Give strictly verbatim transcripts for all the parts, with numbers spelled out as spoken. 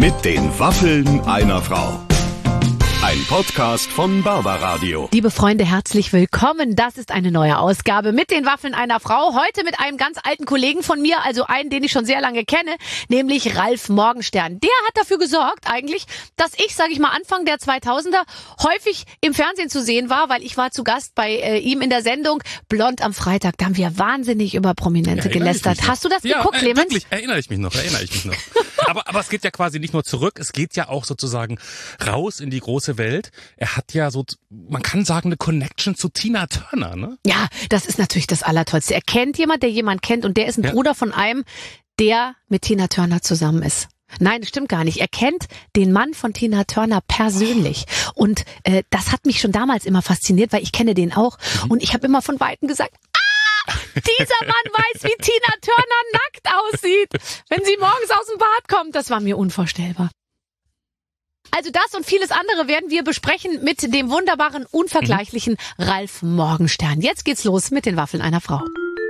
Mit den Waffeln einer Frau. Ein Podcast von Barbaradio. Liebe Freunde, herzlich willkommen. Das ist eine neue Ausgabe mit den Waffeln einer Frau. Heute mit einem ganz alten Kollegen von mir, also einen, den ich schon sehr lange kenne, nämlich Ralf Morgenstern. Der hat dafür gesorgt eigentlich, dass ich, sage ich mal, Anfang der zweitausender häufig im Fernsehen zu sehen war, weil ich war zu Gast bei äh, ihm in der Sendung Blond am Freitag. Da haben wir wahnsinnig über Prominente ja, gelästert. Hast du das ja, geguckt, äh, Clemens? Wirklich, erinnere ich mich noch, erinnere ich mich noch. aber, aber es geht ja quasi nicht nur zurück, es geht ja auch sozusagen raus in die große Welt. Er hat ja so, man kann sagen, eine Connection zu Tina Turner, ne? Ja, das ist natürlich das Allertollste. Er kennt jemand, der jemand kennt, und der ist ein ja. Bruder von einem, der mit Tina Turner zusammen ist. Nein, das stimmt gar nicht. Er kennt den Mann von Tina Turner persönlich. Und äh, das hat mich schon damals immer fasziniert, weil ich kenne den auch. Mhm. Und ich habe immer von Weitem gesagt, ah, dieser Mann weiß, wie Tina Turner nackt aussieht, wenn sie morgens aus dem Bad kommt. Das war mir unvorstellbar. Also das und vieles andere werden wir besprechen mit dem wunderbaren, unvergleichlichen mhm. Ralf Morgenstern. Jetzt geht's los mit den Waffeln einer Frau.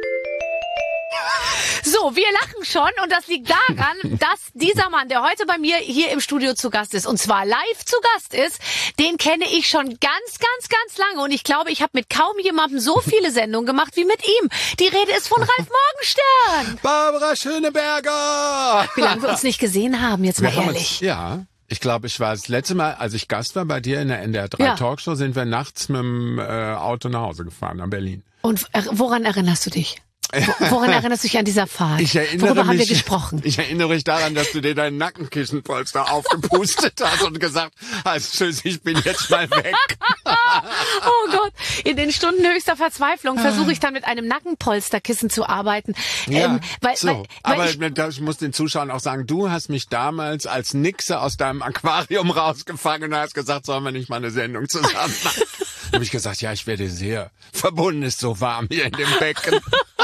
So, wir lachen schon, und das liegt daran, dass dieser Mann, der heute bei mir hier im Studio zu Gast ist, und zwar live zu Gast ist, den kenne ich schon ganz, ganz, ganz lange, und ich glaube, ich habe mit kaum jemandem so viele Sendungen gemacht wie mit ihm. Die Rede ist von Ralf Morgenstern. Barbara Schöneberger! Wie lange wir uns nicht gesehen haben, jetzt mal ehrlich. Uns, ja. Ich glaube, ich war das letzte Mal, als ich Gast war bei dir in der N D R drei ja. Talkshow, sind wir nachts mit dem äh, Auto nach Hause gefahren nach Berlin. Und äh, woran erinnerst du dich? Woran erinnerst du dich an dieser Fahrt? Ich erinnere Worüber mich, haben wir gesprochen? Ich erinnere mich daran, dass du dir deinen Nackenkissenpolster aufgepustet hast und gesagt hast, tschüss, ich bin jetzt mal weg. Oh Gott, in den Stunden höchster Verzweiflung versuche ich dann mit einem Nackenpolsterkissen zu arbeiten. Ja, ähm, weil, so. weil, weil aber ich, ich muss den Zuschauern auch sagen, du hast mich damals als Nixe aus deinem Aquarium rausgefangen und hast gesagt, sollen wir nicht mal eine Sendung zusammen machen? Da habe ich gesagt, ja, ich werde sehr verbunden, ist so warm hier in dem Becken.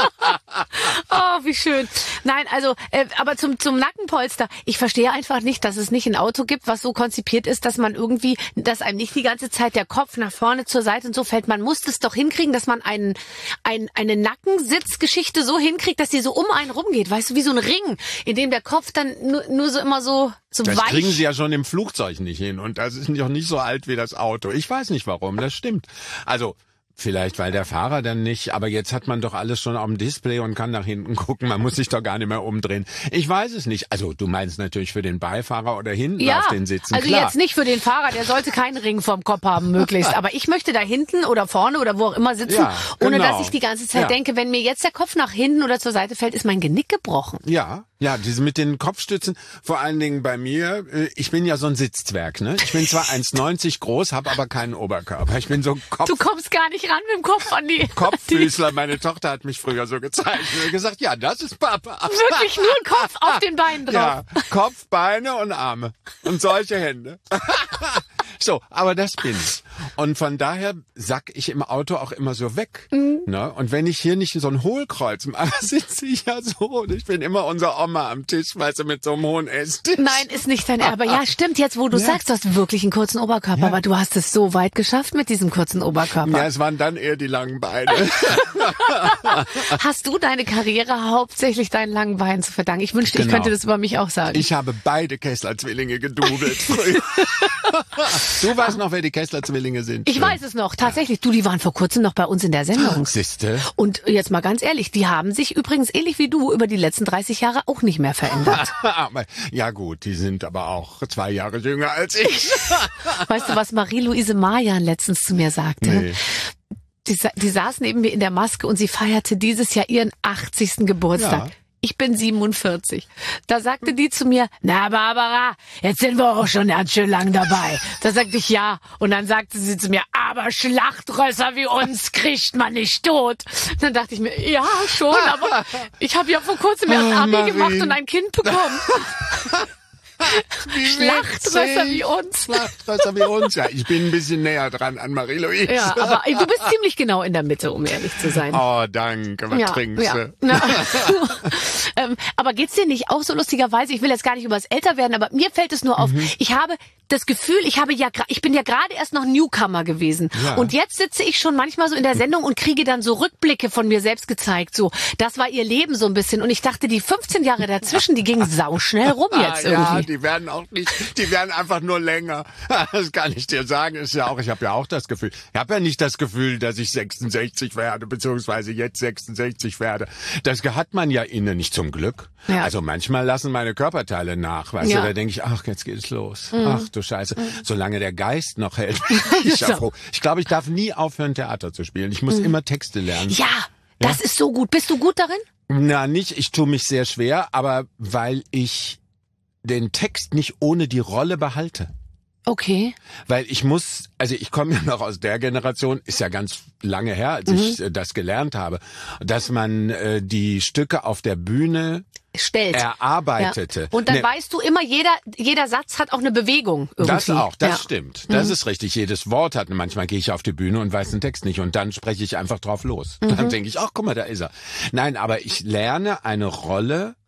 Oh, wie schön. Nein, also, äh, aber zum zum Nackenpolster. Ich verstehe einfach nicht, dass es nicht ein Auto gibt, was so konzipiert ist, dass man irgendwie, dass einem nicht die ganze Zeit der Kopf nach vorne, zur Seite und so fällt. Man muss es doch hinkriegen, dass man einen, ein, eine Nackensitzgeschichte so hinkriegt, dass die so um einen rumgeht. Weißt du, wie so ein Ring, in dem der Kopf dann nur, nur so immer so, so das weich. Das kriegen sie ja schon im Flugzeug nicht hin. Und das ist doch nicht so alt wie das Auto. Ich weiß nicht warum, das stimmt. Also, vielleicht, weil der Fahrer dann nicht, aber jetzt hat man doch alles schon auf dem Display und kann nach hinten gucken, man muss sich doch gar nicht mehr umdrehen. Ich weiß es nicht. Also du meinst natürlich für den Beifahrer oder hinten ja, auf den Sitzen, also klar. Jetzt nicht für den Fahrer, der sollte keinen Ring vorm Kopf haben, möglichst. Aber ich möchte da hinten oder vorne oder wo auch immer sitzen, ja, genau. ohne dass ich die ganze Zeit ja. denke, wenn mir jetzt der Kopf nach hinten oder zur Seite fällt, ist mein Genick gebrochen. Ja, ja, diese mit den Kopfstützen, vor allen Dingen bei mir, ich bin ja so ein Sitzzwerg, ne? Ich bin zwar eins neunzig groß, habe aber keinen Oberkörper. Ich bin so Kopf... Du kommst gar nicht ran mit dem Kopf an die... Kopffüßler. Meine Tochter hat mich früher so gezeigt und gesagt, ja, das ist Papa. Wirklich nur Kopf auf den Beinen drauf. Ja, Kopf, Beine und Arme und solche Hände. So, aber das bin ich. Und von daher sack ich im Auto auch immer so weg. Mhm. Ne? Und wenn ich hier nicht so ein Hohlkreuz mache, sitze ich ja so. Und ich bin immer unser Oma am Tisch, weißt du, mit so einem hohen Esstisch. Nein, ist nicht dein Erbe. Ja, stimmt, jetzt wo du ja. sagst, du hast wirklich einen kurzen Oberkörper. Ja. Aber du hast es so weit geschafft mit diesem kurzen Oberkörper. Ja, es waren dann eher die langen Beine. Hast du deine Karriere hauptsächlich deinen langen Beinen zu verdanken? Ich wünschte, genau. ich könnte das über mich auch sagen. Ich habe beide Kessler-Zwillinge gedubelt früher. Du weißt noch, wer die Kessler-Zwillinge sind? Ich weiß es noch, tatsächlich. Du, die waren vor kurzem noch bei uns in der Sendung. Siehste. Und jetzt mal ganz ehrlich, die haben sich übrigens ähnlich wie du über die letzten dreißig Jahre auch nicht mehr verändert. Ja gut, die sind aber auch zwei Jahre jünger als ich. Weißt du, was Marie-Louise Mayan letztens zu mir sagte? Nee. Die, die saß neben mir in der Maske und sie feierte dieses Jahr ihren achtzigsten Geburtstag. Ja. Ich bin siebenundvierzig. Da sagte die zu mir, na Barbara, jetzt sind wir auch schon ganz schön lang dabei. Da sagte ich ja. Und dann sagte sie zu mir, aber Schlachtrösser wie uns kriegt man nicht tot. Dann dachte ich mir, ja schon, aber ich habe ja vor kurzem erst oh, Abi Marie. gemacht und ein Kind bekommen. Wie Schlachtrösser wie uns. Schlachtrösser wie uns, ja. Ich bin ein bisschen näher dran an Marie-Louise. Ja, aber du bist ziemlich genau in der Mitte, um ehrlich zu sein. Oh, danke. Was ja, trinkst ja. du? Na, ähm, aber geht's dir nicht auch so lustigerweise, ich will jetzt gar nicht über das Älterwerden, aber mir fällt es nur auf, mhm. ich habe das Gefühl, ich habe ja, ich bin ja gerade erst noch Newcomer gewesen. Ja. Und jetzt sitze ich schon manchmal so in der Sendung und kriege dann so Rückblicke von mir selbst gezeigt. So, das war ihr Leben so ein bisschen. Und ich dachte, die fünfzehn Jahre dazwischen, die gingen sauschnell rum jetzt ja, irgendwie. die werden auch nicht, die werden einfach nur länger. Das kann ich dir sagen. Ist ja auch, ich habe ja auch das Gefühl. Ich habe ja nicht das Gefühl, dass ich sechsundsechzig werde, beziehungsweise jetzt sechsundsechzig werde. Das hat man ja innen nicht, zum Glück. Ja. Also manchmal lassen meine Körperteile nach, weißt Ja. du, da denke ich, ach, jetzt geht es los. Mhm. Ach du Scheiße. Mhm. Solange der Geist noch hält, bin ich ja froh. Ich glaube, ich darf nie aufhören, Theater zu spielen. Ich muss mhm. immer Texte lernen. Ja, das ja? ist so gut. Bist du gut darin? Na, nicht, ich tue mich sehr schwer, aber weil ich den Text nicht ohne die Rolle behalte. Okay. Weil ich muss, also ich komme ja noch aus der Generation, ist ja ganz lange her, als mhm. ich äh, das gelernt habe, dass man äh, die Stücke auf der Bühne stellt, erarbeitete. Ja. Und dann ne, weißt du immer, jeder jeder Satz hat auch eine Bewegung irgendwie. Das auch, das ja. stimmt. Das mhm. ist richtig. Jedes Wort hat, manchmal gehe ich auf die Bühne und weiß den Text nicht und dann spreche ich einfach drauf los. Mhm. Dann denke ich, ach, guck mal, da ist er. Nein, aber ich lerne eine Rolle.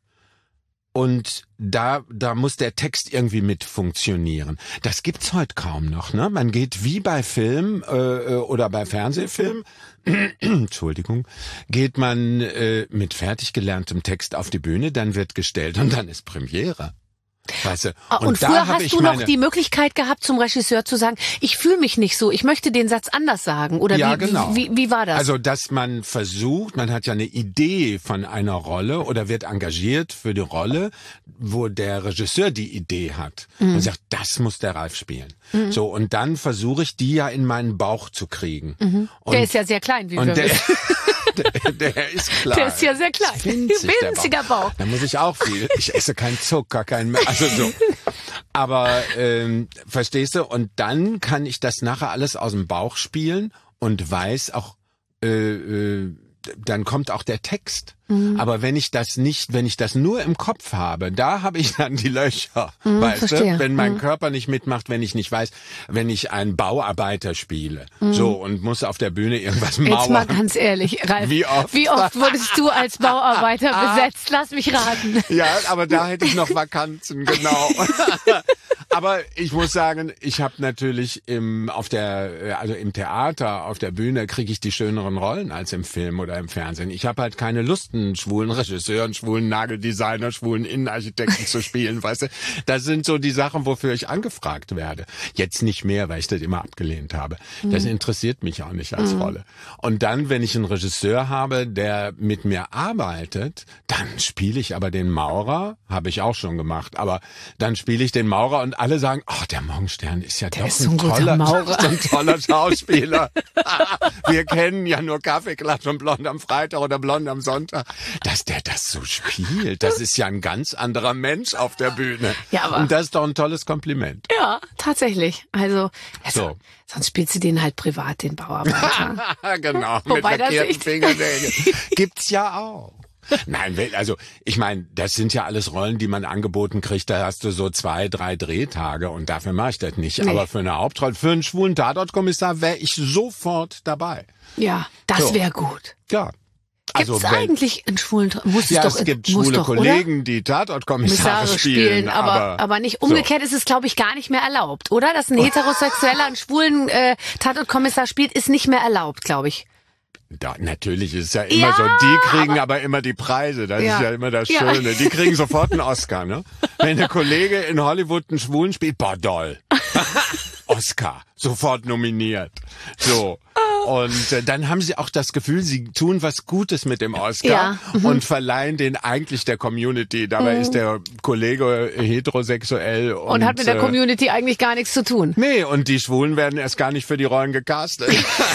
Und da, da muss der Text irgendwie mit funktionieren. Das gibt's heute kaum noch, ne? Man geht wie bei Film äh, oder bei Fernsehfilm, Entschuldigung, geht man äh, mit fertig gelerntem Text auf die Bühne, dann wird gestellt und dann ist Premiere. Weißt du? Und, und da früher hast ich du meine, noch die Möglichkeit gehabt, zum Regisseur zu sagen, ich fühle mich nicht so, ich möchte den Satz anders sagen. Oder ja, wie, genau. wie, wie war das? Also, dass man versucht, man hat ja eine Idee von einer Rolle oder wird engagiert für die Rolle, wo der Regisseur die Idee hat. Mhm. Und sagt, das muss der Ralf spielen. Mhm. So, und dann versuche ich, die ja in meinen Bauch zu kriegen. Mhm. Und, der ist ja sehr klein, wie wir und der, wissen. Der, der ist klein. Der ist ja sehr klein. Winzig, Winziger Bauch. Bauch. Da muss ich auch viel. Ich esse keinen Zucker, kein, also so. Aber ähm, verstehst du? Und dann kann ich das nachher alles aus dem Bauch spielen und weiß auch, äh, äh, dann kommt auch der Text. Mhm. Aber wenn ich das nicht, wenn ich das nur im Kopf habe, da habe ich dann die Löcher, mhm, weißt verstehe. du? Wenn mein mhm. Körper nicht mitmacht, wenn ich nicht weiß, wenn ich einen Bauarbeiter spiele, mhm. so, und muss auf der Bühne irgendwas mauern. Jetzt mal ganz ehrlich, Ralf, wie oft, wie oft wurdest du als Bauarbeiter besetzt? Lass mich raten. Ja, aber da hätte ich noch Vakanzen, genau. Aber ich muss sagen, ich habe natürlich im auf der also im Theater, auf der Bühne kriege ich die schöneren Rollen als im Film oder im Fernsehen. Ich habe halt keine Lust, einen schwulen Regisseur, einen schwulen Nageldesigner, schwulen Innenarchitekten zu spielen, weißt du? Das sind so die Sachen, wofür ich angefragt werde. Jetzt nicht mehr, weil ich das immer abgelehnt habe. Das mhm. interessiert mich auch nicht als mhm. Rolle. Und dann, wenn ich einen Regisseur habe, der mit mir arbeitet, dann spiele ich aber den Maurer, habe ich auch schon gemacht, aber dann spiele ich den Maurer und alle sagen, ach, oh, der Morgenstern ist ja der doch ist ein, ein toller, Maurer. ein toller Schauspieler. Wir kennen ja nur Kaffeeklatsch und Blond am Freitag oder Blond am Sonntag. Dass der das so spielt, das ist ja ein ganz anderer Mensch auf der Bühne. Ja, aber und das ist doch ein tolles Kompliment. Ja, tatsächlich. Also, also so. Sonst spielst du den halt privat, den Bauarbeiter. Genau, Wobei mit lackierten das Fingernägeln. Gibt's ja auch. Nein, also ich meine, das sind ja alles Rollen, die man angeboten kriegt. Da hast du so zwei, drei Drehtage und dafür mache ich das nicht. Nee. Aber für eine Hauptrolle, für einen schwulen Tatortkommissar wäre ich sofort dabei. Ja, das so. wäre gut. Ja. Gibt's Also, eigentlich einen schwulen muss Ja, es, doch, es gibt muss schwule doch, Kollegen, die Tatortkommissare spielen, spielen. aber, aber, aber nicht so. umgekehrt ist es, glaube ich, gar nicht mehr erlaubt, oder? Dass ein Heterosexueller einen schwulen äh, Tatortkommissar spielt, ist nicht mehr erlaubt, glaube ich. Da, natürlich ist es ja immer Ja, so, die kriegen aber, aber immer die Preise, das Ja. ist ja immer das Ja. Schöne. Die kriegen sofort einen Oscar, ne? Wenn der Kollege in Hollywood einen Schwulen spielt, boah, doll. Oscar, sofort nominiert. So. Und äh, dann haben sie auch das Gefühl, sie tun was Gutes mit dem Oscar Ja. Mhm. und verleihen den eigentlich der Community. Dabei mhm. ist der Kollege heterosexuell. Und, Und hat mit der äh, Community eigentlich gar nichts zu tun. Nee, und die Schwulen werden erst gar nicht für die Rollen gecastet.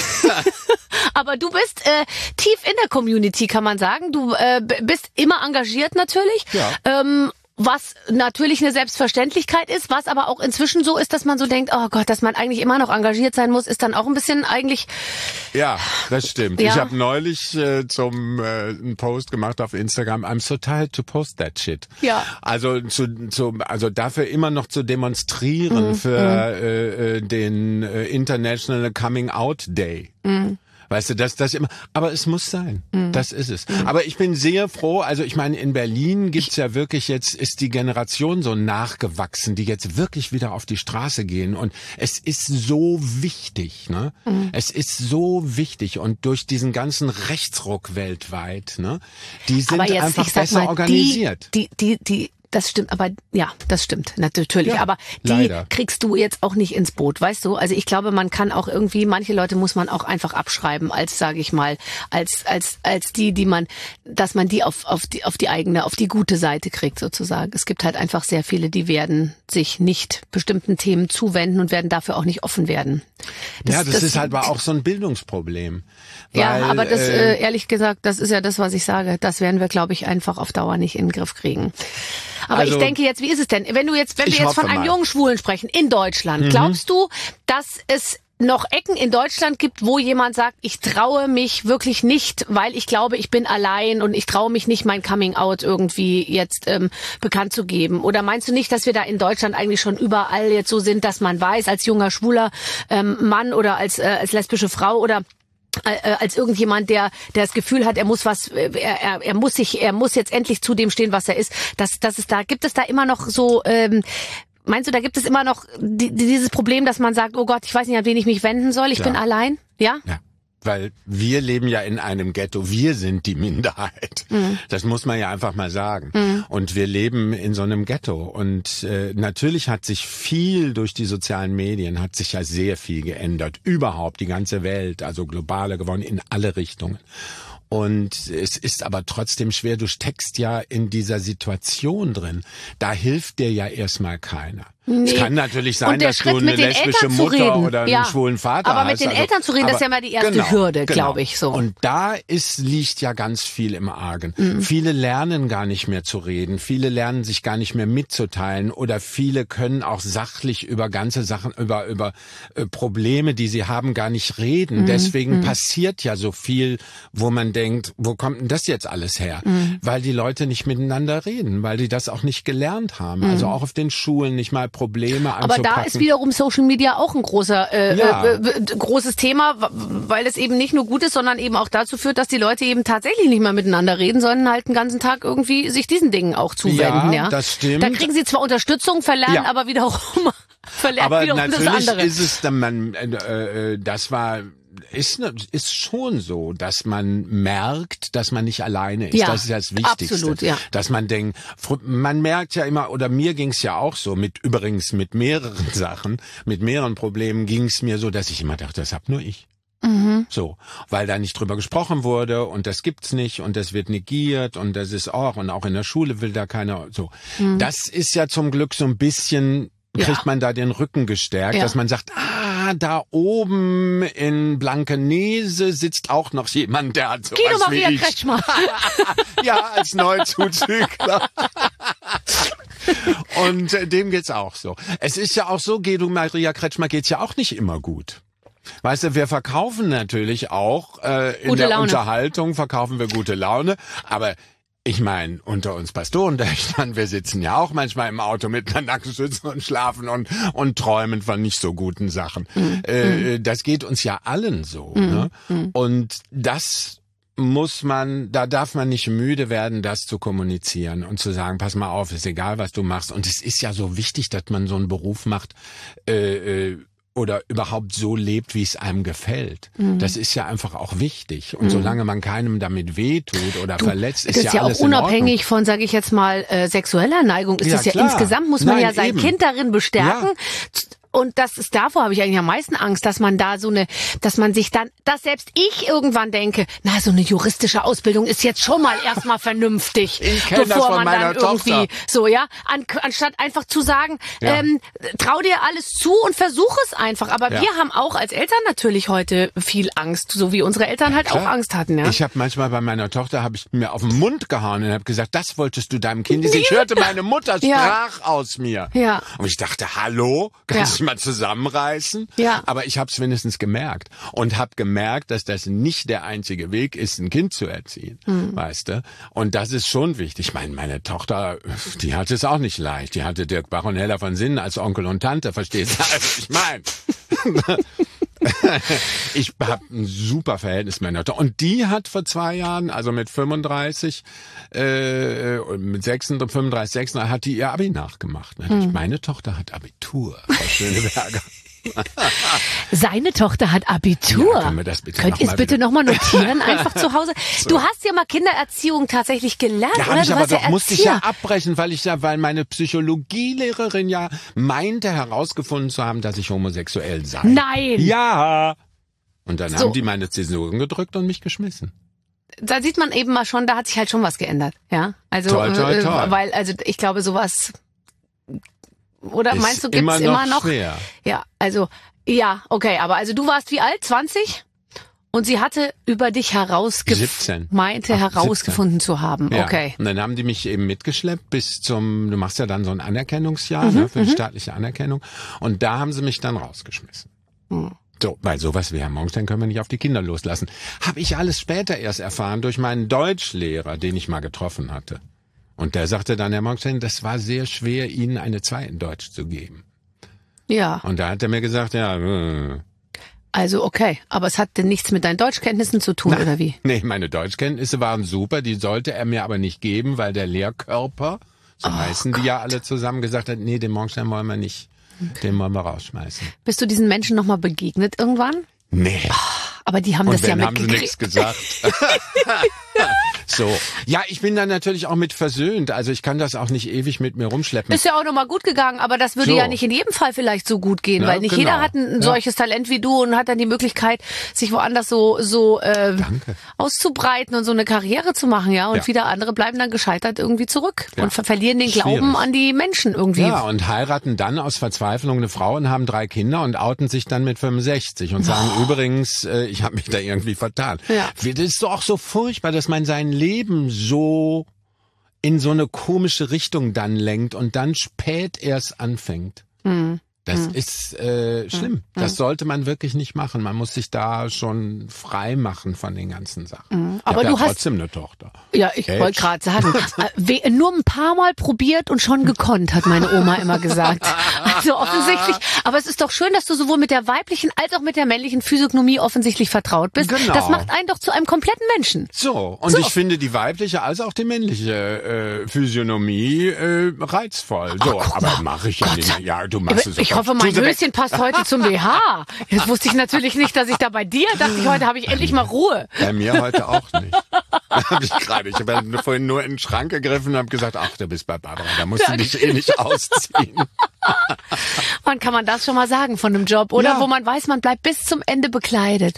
Aber du bist äh, tief in der Community, kann man sagen. Du äh, b- bist immer engagiert natürlich. Ja. Ähm, was natürlich eine Selbstverständlichkeit ist, was aber auch inzwischen so ist, dass man so denkt, oh Gott, dass man eigentlich immer noch engagiert sein muss, ist dann auch ein bisschen eigentlich... Ja, das stimmt. Ja. Ich habe neulich äh, zum äh, einen Post gemacht auf Instagram. I'm so tired to post that shit. Ja. Also zu, zu also dafür immer noch zu demonstrieren Mhm. für äh, äh, den äh, International Coming Out Day. Mhm. Weißt du, dass das immer, aber es muss sein. Mhm. Das ist es. Mhm. Aber ich bin sehr froh, also ich meine, in Berlin gibt's ja wirklich jetzt, ist die Generation so nachgewachsen, die jetzt wirklich wieder auf die Straße gehen und es ist so wichtig, ne? Mhm. Es ist so wichtig und durch diesen ganzen Rechtsruck weltweit, ne? Die sind aber jetzt, einfach ich sag besser mal, organisiert. Die, die, die, die Das stimmt, aber ja, das stimmt natürlich. Ja, aber die leider. kriegst du jetzt auch nicht ins Boot, weißt du? Also ich glaube, man kann auch irgendwie, manche Leute muss man auch einfach abschreiben, als sage ich mal, als als als die, die man, dass man die auf auf die auf die eigene, auf die gute Seite kriegt sozusagen. Es gibt halt einfach sehr viele, die werden sich nicht bestimmten Themen zuwenden und werden dafür auch nicht offen werden. Das, ja, das, das ist halt aber auch so ein Bildungsproblem. Weil, ja, aber das äh, äh, ehrlich gesagt, das ist ja das, was ich sage. Das werden wir, glaube ich, einfach auf Dauer nicht in den Griff kriegen. Aber also, ich denke jetzt, wie ist es denn, wenn du jetzt, wenn wir jetzt von einem mal. jungen Schwulen sprechen in Deutschland, mhm. glaubst du, dass es noch Ecken in Deutschland gibt, wo jemand sagt, ich traue mich wirklich nicht, weil ich glaube, ich bin allein und ich traue mich nicht, mein Coming Out irgendwie jetzt ähm, bekannt zu geben? Oder meinst du nicht, dass wir da in Deutschland eigentlich schon überall jetzt so sind, dass man weiß, als junger schwuler ähm, Mann oder als äh, als lesbische Frau oder als irgendjemand, der der das Gefühl hat, er muss was, er, er, er muss sich, er muss jetzt endlich zu dem stehen, was er ist. Das, das ist da, gibt es da immer noch so, ähm, meinst du, da gibt es immer noch die, dieses Problem, dass man sagt, oh Gott, ich weiß nicht, an wen ich mich wenden soll, ich ja. bin allein? Ja? Ja. Weil wir leben ja in einem Ghetto, wir sind die Minderheit. Mhm. Das muss man ja einfach mal sagen. Mhm. Und wir leben in so einem Ghetto. Und äh, natürlich hat sich viel durch die sozialen Medien, hat sich ja sehr viel geändert. Überhaupt die ganze Welt, also globaler geworden, in alle Richtungen. Und es ist aber trotzdem schwer, du steckst ja in dieser Situation drin. Da hilft dir ja erstmal keiner. Nee. Es kann natürlich sein, dass Schritt, du eine lesbische Mutter oder einen ja. schwulen Vater hast. Aber mit den also, Eltern zu reden, das ist ja mal die erste genau, Hürde, genau. glaube ich so. Und da ist, liegt ja ganz viel im Argen. Mhm. Viele lernen gar nicht mehr zu reden. Viele lernen sich gar nicht mehr mitzuteilen. Oder viele können auch sachlich über ganze Sachen, über über äh, Probleme, die sie haben, gar nicht reden. Mhm. Deswegen mhm. passiert ja so viel, wo man denkt, wo kommt denn das jetzt alles her? Mhm. Weil die Leute nicht miteinander reden, weil die das auch nicht gelernt haben. Mhm. Also auch auf den Schulen nicht mal Probleme anzupacken. Aber da ist wiederum Social Media auch ein großer äh, ja. äh, großes Thema, weil es eben nicht nur gut ist, sondern eben auch dazu führt, dass die Leute eben tatsächlich nicht mehr miteinander reden, sondern halt den ganzen Tag irgendwie sich diesen Dingen auch zuwenden. Ja, ja? Das stimmt. Da kriegen sie zwar Unterstützung, verlernen ja. aber wiederum verlernen aber wiederum das natürlich andere. ist es dann, man, äh, das war Ist, ist schon so, dass man merkt, dass man nicht alleine ist. Ja, das ist ja das Wichtigste. Absolut, ja. Dass man denkt, man merkt ja immer, oder mir ging's ja auch so, mit übrigens mit mehreren Sachen, mit mehreren Problemen ging's mir so, dass ich immer dachte, das hab nur ich. Mhm. So, weil da nicht drüber gesprochen wurde und das gibt's nicht und das wird negiert und das ist auch, und auch in der Schule will da keiner, so. Mhm. Das ist ja zum Glück so ein bisschen, kriegt ja. man da den Rücken gestärkt, ja. dass man sagt, ah, da oben in Blankenese sitzt auch noch jemand, der hat sowas Guido Maria wie ich. Kretschmer. Ja, als Neuzuzügler. Und äh, dem geht's auch so. Es ist ja auch so, Guido Maria Kretschmer geht's ja auch nicht immer gut. Weißt du, wir verkaufen natürlich auch äh, in gute der Laune. Unterhaltung, verkaufen wir gute Laune, aber ich meine, unter uns Pastorentöchtern, wir sitzen ja auch manchmal im Auto mit einer Nackenstütze und schlafen und und träumen von nicht so guten Sachen. Mhm. Äh, das geht uns ja allen so. Mhm. Ne? Mhm. Und das muss man, da darf man nicht müde werden, das zu kommunizieren und zu sagen, pass mal auf, ist egal, was du machst. Und es ist ja so wichtig, dass man so einen Beruf macht, äh, äh, oder überhaupt so lebt, wie es einem gefällt. Mhm. Das ist ja einfach auch wichtig. Und mhm. solange man keinem damit wehtut oder du, verletzt, ist, ist ja, ja alles auch unabhängig von, sage ich jetzt mal, äh, sexueller Neigung. Ist ja, das ja klar. insgesamt, muss man Nein, ja sein eben. Kind darin bestärken. Ja. Und das ist, davor habe ich eigentlich am meisten Angst, dass man da so eine, dass man sich dann, dass selbst ich irgendwann denke, na, so eine juristische Ausbildung ist jetzt schon mal erstmal vernünftig, ich kenn bevor das von man meiner dann irgendwie, Tochter. so, ja, an, anstatt einfach zu sagen, ja. ähm, trau dir alles zu und versuch es einfach. Aber ja. wir haben auch als Eltern natürlich heute viel Angst, so wie unsere Eltern halt Klar. auch Angst hatten, ja. Ich habe manchmal bei meiner Tochter, habe ich mir auf den Mund gehauen und habe gesagt, das wolltest du deinem Kind. Ich hörte, meine Mutter sprach ja. aus mir. Ja. Und ich dachte, hallo, kannst du ja. mal zusammenreißen? Ja. Aber ich habe es wenigstens gemerkt und habe gemerkt, dass das nicht der einzige Weg ist, ein Kind zu erziehen, hm. weißt du? Und das ist schon wichtig. Ich meine, meine Tochter, die hatte es auch nicht leicht. Die hatte Dirk Baronella von Sinnen als Onkel und Tante, verstehst du? Also ich meine. Ich habe ein super Verhältnis mit meiner Tochter. Und die hat vor zwei Jahren, also mit fünfunddreißig, äh, mit sechsunddreißig, fünfunddreißig, sechsunddreißig, hat die ihr Abi nachgemacht. Hm. Meine Tochter hat Abitur, Frau Schöneberger. Seine Tochter hat Abitur. Ja, können wir das bitte Könnt ihr es bitte nochmal notieren, einfach zu Hause? So. Du hast ja mal Kindererziehung tatsächlich gelernt, ja, oder? Ich Du aber warst ja doch, musste ich ja Erzieher. abbrechen, weil ich ja, weil meine Psychologielehrerin ja meinte herausgefunden zu haben, dass ich homosexuell sei. Nein! Ja! Und dann So. haben die meine Zäsuren gedrückt und mich geschmissen. Da sieht man eben mal schon, da hat sich halt schon was geändert, ja? Also, Toll, toll, äh, toll. weil, also ich glaube, sowas, oder Ist meinst du, gibt's immer noch, immer noch? schwer. Ja, also, ja, okay, aber also du warst wie alt? zwanzig? Und sie hatte über dich herausgef- siebzehn. meinte Ach, herausgefunden zu haben. Ja. Okay. Und dann haben die mich eben mitgeschleppt bis zum, du machst ja dann so ein Anerkennungsjahr, Mhm, ne, für die staatliche Anerkennung. Und da haben sie mich dann rausgeschmissen. Mhm. So, weil sowas wie Herr Morgenstern können wir nicht auf die Kinder loslassen. Habe ich alles später erst erfahren durch meinen Deutschlehrer, den ich mal getroffen hatte. Und der sagte dann, Herr Morgenstern, das war sehr schwer, Ihnen eine zwei in Deutsch zu geben. Ja, Und da hat er mir gesagt, ja, äh, also okay. Aber es hatte nichts mit deinen Deutschkenntnissen zu tun, oder wie? nee, meine Deutschkenntnisse waren super, die sollte er mir aber nicht geben, weil der Lehrkörper, so Oh heißen die ja alle zusammen, gesagt hat, nee, den Morgenstern wollen wir nicht, den wollen wir rausschmeißen. Bist du diesen Menschen nochmal begegnet irgendwann? Nee. Aber die haben Und das ja wenn haben sie mitgekriegt. nichts gesagt. So. Ja, ich bin dann natürlich auch mit versöhnt. Also ich kann das auch nicht ewig mit mir rumschleppen. Ist ja auch nochmal gut gegangen, aber das würde So. ja nicht in jedem Fall vielleicht so gut gehen, Ja, weil nicht genau. jeder hat ein Ja. solches Talent wie du und hat dann die Möglichkeit, sich woanders so so äh, Danke. auszubreiten und so eine Karriere zu machen, ja. Und Ja. viele andere bleiben dann gescheitert irgendwie zurück Ja. und ver verlieren den Glauben Schwierig. an die Menschen irgendwie. Ja, und heiraten dann aus Verzweiflung eine Frau und haben drei Kinder und outen sich dann mit fünfundsechzig und sagen übrigens, äh, ich habe mich da irgendwie vertan. Ja. Das ist doch auch so furchtbar, dass man sein Leben so in so eine komische Richtung dann lenkt und dann spät erst anfängt. Hm. Das ist äh, schlimm. Das sollte man wirklich nicht machen. Man muss sich da schon frei machen von den ganzen Sachen. Ich Aber hab du ja hast- trotzdem eine Tochter. Ja, ich Echt? wollte gerade sagen, äh, we- nur ein paar Mal probiert und schon gekonnt, hat meine Oma immer gesagt. Also offensichtlich, aber es ist doch schön, dass du sowohl mit der weiblichen als auch mit der männlichen Physiognomie offensichtlich vertraut bist. Genau. Das macht einen doch zu einem kompletten Menschen. So, und So. ich finde die weibliche als auch die männliche äh, Physiognomie äh, reizvoll. So, guck aber mal. mache ich ja Gott. nicht mehr. Ja, du machst es Ich doch. hoffe, mein Tu sie weg. Höschen passt heute zum B H. Jetzt wusste ich natürlich nicht, dass ich da bei dir dachte, ich, heute habe ich endlich mal Ruhe. Bei mir heute auch nicht. Hab ich gerade. Ich habe ja vorhin nur in den Schrank gegriffen und habe gesagt, ach, du bist bei Barbara, da musst du dich eh nicht ausziehen. Wann kann man das schon mal sagen von einem Job, oder? Ja. Wo man weiß, man bleibt bis zum Ende bekleidet.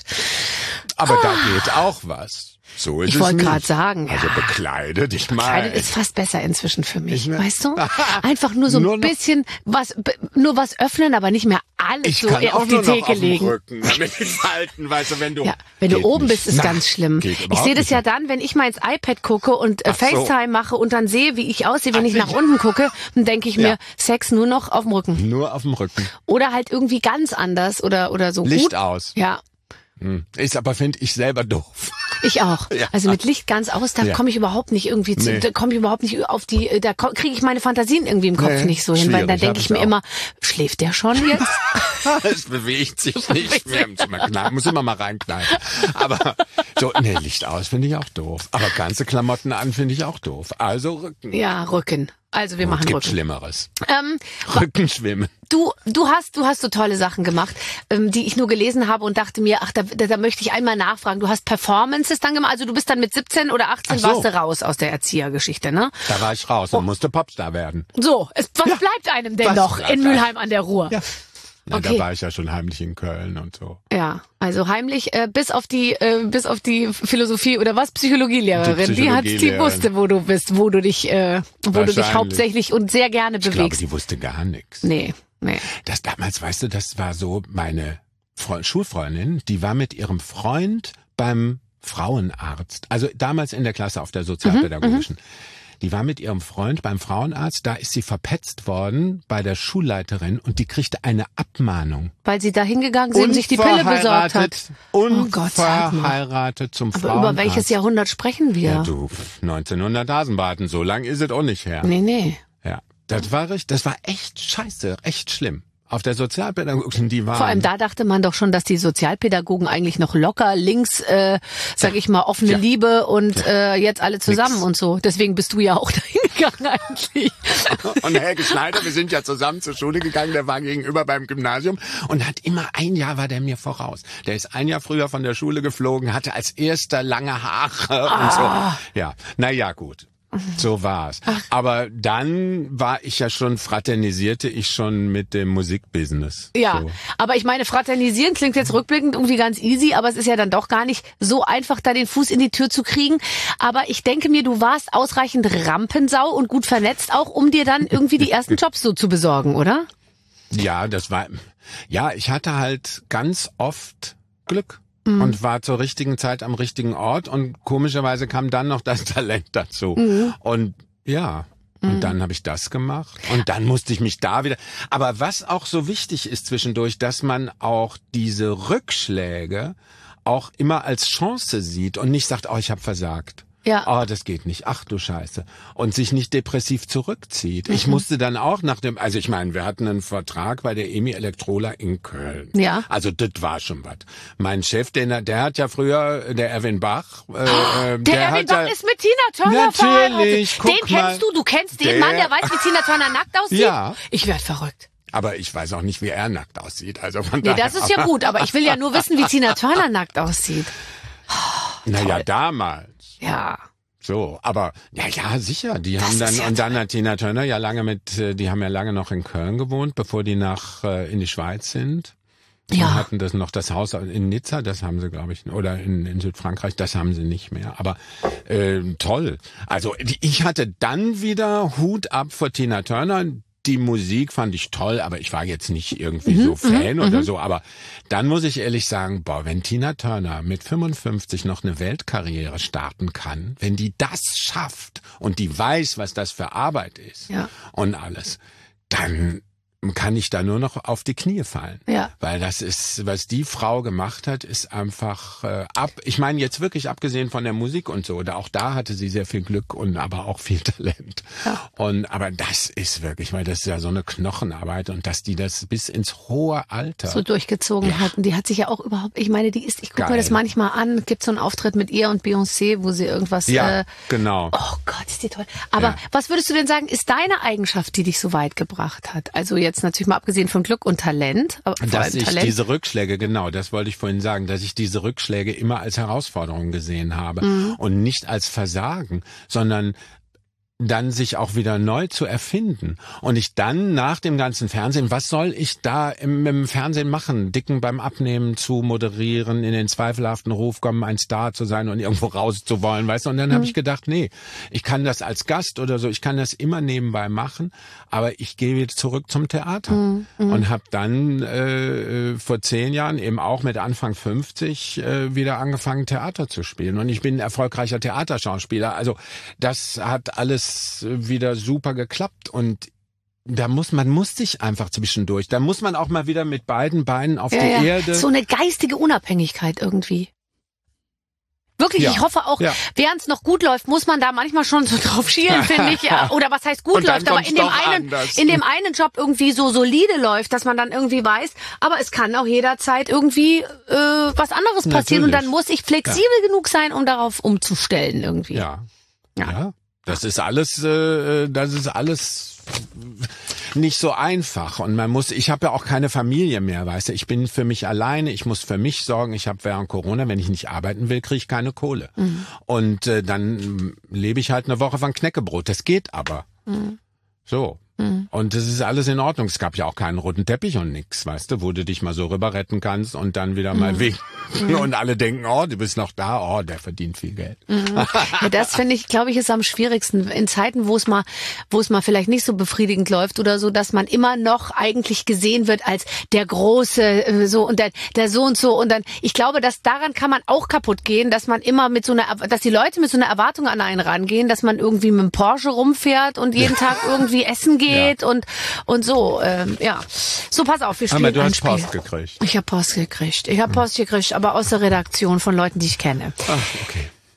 Aber da geht auch was. So ist Ich es wollte nicht. gerade sagen, Also ja. bekleidet, ich meine. Bekleidet ist fast besser inzwischen für mich, Ich mein- weißt du? Einfach nur so Nur ein noch- bisschen was, b- nur was öffnen, aber nicht mehr alles Ich so kann eher auch auf die nur noch Theke auf dem legen. Rücken, damit ich halten, weißt du, wenn du... Ja, wenn du Geht oben nicht. bist, ist Na, ganz schlimm. geht Ich überhaupt sehe das nicht. ja dann, wenn ich mal ins iPad gucke und äh, Ach so. FaceTime mache und dann sehe, wie ich aussehe, wenn ich nach sicher. unten gucke, dann denke ich Ja. mir, Sex nur noch auf dem Rücken. Nur auf dem Rücken. Oder halt irgendwie ganz anders oder, oder so Licht gut. aus. Ja, Hm. Ist aber, finde ich, selber doof. ich auch. Ja. Also mit Licht ganz aus, da Ja. komme ich überhaupt nicht irgendwie zu, Nee. da komme ich überhaupt nicht auf die, da kriege ich meine Fantasien irgendwie im Kopf Nee, nicht so hin, weil da schwierig, denke hab ich ich mir auch. immer, schläft der schon jetzt? Es bewegt sich nicht mehr. Muss immer, knallen, muss immer mal reinknallen. Aber so, nee, Licht aus finde ich auch doof. Aber ganze Klamotten an finde ich auch doof. Also Rücken. Ja, Rücken. Also wir Es machen gibt Rücken. Schlimmeres. Ähm, Rückenschwimmen. Du, du hast, du hast so tolle Sachen gemacht, ähm, die ich nur gelesen habe und dachte mir, ach, da, da, da möchte ich einmal nachfragen. Du hast Performances dann gemacht, also du bist dann mit siebzehn oder achtzehn Ach so. warst du raus aus der Erziehergeschichte, ne? Da war ich raus und musste Popstar werden. So, es, was bleibt einem denn Was noch bleibt in einem? Mülheim an der Ruhr? Ja. Na, Okay. Da war ich ja schon heimlich in Köln und so. Ja, also heimlich äh, bis auf die äh, bis auf die Philosophie oder was Psychologielehrerin, Die die hat die Psychologielehrerin. wusste, wo du bist, wo du dich äh, wo du dich Wahrscheinlich. hauptsächlich und sehr gerne Ich glaube, bewegst. die wusste gar nichts. Nee, nee. Das damals, weißt du, das war so meine Fre- Schulfreundin, die war mit ihrem Freund beim Frauenarzt. Also damals in der Klasse auf der sozialpädagogischen. Die war mit ihrem Freund beim Frauenarzt, da ist sie verpetzt worden bei der Schulleiterin und die kriegte eine Abmahnung. Weil sie da hingegangen sind und sich die Pille besorgt hat. Und Oh Gott, sag mal. verheiratet zum Aber Frauenarzt. über welches Jahrhundert sprechen wir? Ja, du, neunzehnhundert Hasenbaden, so lang ist es auch nicht her. Nee, nee. Ja, das war richtig, das war echt scheiße, echt schlimm. Auf der Sozialpädagogischen, die waren... Vor allem da dachte man doch schon, dass die Sozialpädagogen eigentlich noch locker links, äh, sag ich mal, offene Ja. Liebe und äh, jetzt alle zusammen Nix. und so. Deswegen bist du ja auch dahin gegangen eigentlich. Und Helge Schneider, wir sind ja zusammen zur Schule gegangen, der war gegenüber beim Gymnasium und hat immer ein Jahr war der mir voraus. Der ist ein Jahr früher von der Schule geflogen, hatte als erster lange Haare Ah. und so. Ja, na ja, gut. So war's. Aber dann war ich ja schon, fraternisierte ich schon mit dem Musikbusiness. Ja, So. aber ich meine, fraternisieren klingt jetzt rückblickend irgendwie ganz easy, aber es ist ja dann doch gar nicht so einfach, da den Fuß in die Tür zu kriegen. Aber ich denke mir, du warst ausreichend Rampensau und gut vernetzt auch, um dir dann irgendwie die ersten Jobs so zu besorgen, oder? Ja, das war, ja, ich hatte halt ganz oft Glück. Und war zur richtigen Zeit am richtigen Ort und komischerweise kam dann noch das Talent dazu. Mhm. Und ja, und mhm. dann habe ich das gemacht und dann musste ich mich da wieder... Aber was auch so wichtig ist zwischendurch, dass man auch diese Rückschläge auch immer als Chance sieht und nicht sagt, oh, ich habe versagt. Ja. Oh, das geht nicht. Ach du Scheiße. Und sich nicht depressiv zurückzieht. Mhm. Ich musste dann auch nach dem, also ich meine, wir hatten einen Vertrag bei der E M I Elektrola in Köln. Ja. Also das war schon was. Mein Chef, der, der hat ja früher, der Erwin Bach. Äh, Oh, der, der Erwin Bach ja, ist mit Tina Turner natürlich, verheiratet. guck Den kennst mal. du, du kennst den Der- Mann, der weiß, wie Tina Turner nackt aussieht? Ja. Ich werd verrückt. Aber ich weiß auch nicht, wie er nackt aussieht. Also von Nee, daher, das ist ja aber- gut, aber ich will ja nur wissen, wie Tina Turner nackt aussieht. Naja, damals. Ja. So, aber ja, ja, sicher. Die Das haben ist dann ja und dann hat Tina Turner ja lange mit, äh, die haben ja lange noch in Köln gewohnt, bevor die nach äh, in die Schweiz sind. Ja. Und hatten das noch das Haus in Nizza, das haben sie, glaube ich, oder in, in Südfrankreich, das haben sie nicht mehr. Aber äh, toll. Also die- ich hatte dann wieder Hut ab vor Tina Turner. Die Musik fand ich toll, aber ich war jetzt nicht irgendwie Mhm, so Fan oder so. Aber dann muss ich ehrlich sagen, boah, wenn Tina Turner mit fünfundfünfzig noch eine Weltkarriere starten kann, wenn die das schafft und die weiß, was das für Arbeit ist Ja. und alles, dann kann ich da nur noch auf die Knie fallen. Ja. Weil das ist, was die Frau gemacht hat, ist einfach äh, ab. Ich meine jetzt wirklich abgesehen von der Musik und so, da auch da hatte sie sehr viel Glück und aber auch viel Talent. Ja. Und aber das ist wirklich, weil das ist ja so eine Knochenarbeit und dass die das bis ins hohe Alter. So durchgezogen Ja. hat. Und die hat sich ja auch überhaupt, ich meine, die ist, ich gucke mir Geil. das manchmal an, gibt so einen Auftritt mit ihr und Beyoncé, wo sie irgendwas, ja, äh, genau. oh Gott, ist die toll. Aber Ja. was würdest du denn sagen, ist deine Eigenschaft, die dich so weit gebracht hat? Also jetzt natürlich mal abgesehen von Glück und Talent, aber vor Dass allem ich Talent. diese Rückschläge, genau, das wollte ich vorhin sagen, dass ich diese Rückschläge immer als Herausforderung gesehen habe Mhm. und nicht als Versagen, sondern dann sich auch wieder neu zu erfinden. Und ich dann nach dem ganzen Fernsehen, was soll ich da im, im Fernsehen machen? Dicken beim Abnehmen zu moderieren, in den zweifelhaften Ruf kommen, ein Star zu sein und irgendwo raus zu wollen, weißt du? Und dann habe ich gedacht, nee, ich kann das als Gast oder so, ich kann das immer nebenbei machen, aber ich gehe wieder zurück zum Theater. Mhm. Und habe dann äh, vor zehn Jahren eben auch mit Anfang fünfzig äh, wieder angefangen, Theater zu spielen. Und ich bin ein erfolgreicher Theaterschauspieler. Also das hat alles wieder super geklappt und da muss man muss sich einfach zwischendurch. Da muss man auch mal wieder mit beiden Beinen auf ja, die ja. Erde. So eine geistige Unabhängigkeit irgendwie. Wirklich, Ja. ich hoffe auch, Ja. während es noch gut läuft, muss man da manchmal schon so drauf schielen, finde ich. Ja. Oder was heißt gut Und dann läuft, aber kommt's in dem doch einen, anders. in dem einen Job irgendwie so solide läuft, dass man dann irgendwie weiß, aber es kann auch jederzeit irgendwie äh, was anderes passieren und Natürlich. dann muss ich flexibel genug sein, um darauf umzustellen irgendwie. Ja. Ja. ja. Das ist alles, äh, das ist alles nicht so einfach und man muss, ich habe ja auch keine Familie mehr, weißt du, ich bin für mich alleine, ich muss für mich sorgen, ich habe während Corona, wenn ich nicht arbeiten will, kriege ich keine Kohle. Mhm. Und äh, dann lebe ich halt eine Woche von Knäckebrot, das geht aber. Mhm. So. Mhm. Und das ist alles in Ordnung. Es gab ja auch keinen roten Teppich und nix, weißt du, wo du dich mal so rüber retten kannst und dann wieder mal mhm. weg. Mhm. Und alle denken, oh, du bist noch da, oh, der verdient viel Geld. Mhm. Ja, das finde ich, glaube ich, ist am schwierigsten in Zeiten, wo es mal, wo es mal vielleicht nicht so befriedigend läuft oder so, dass man immer noch eigentlich gesehen wird als der große, äh, so und der, der so und so und dann. Ich glaube, dass daran kann man auch kaputt gehen, dass man immer mit so einer, dass die Leute mit so einer Erwartung an einen rangehen, dass man irgendwie mit dem Porsche rumfährt und jeden Tag irgendwie essen geht. Geht ja. und und so, ähm, ja. So, pass auf, wir spielen aber du ein hast Spiel. Post gekriegt. Ich habe Post gekriegt. Ich habe Post gekriegt, aber aus der Redaktion von Leuten, die ich kenne. Ach, okay.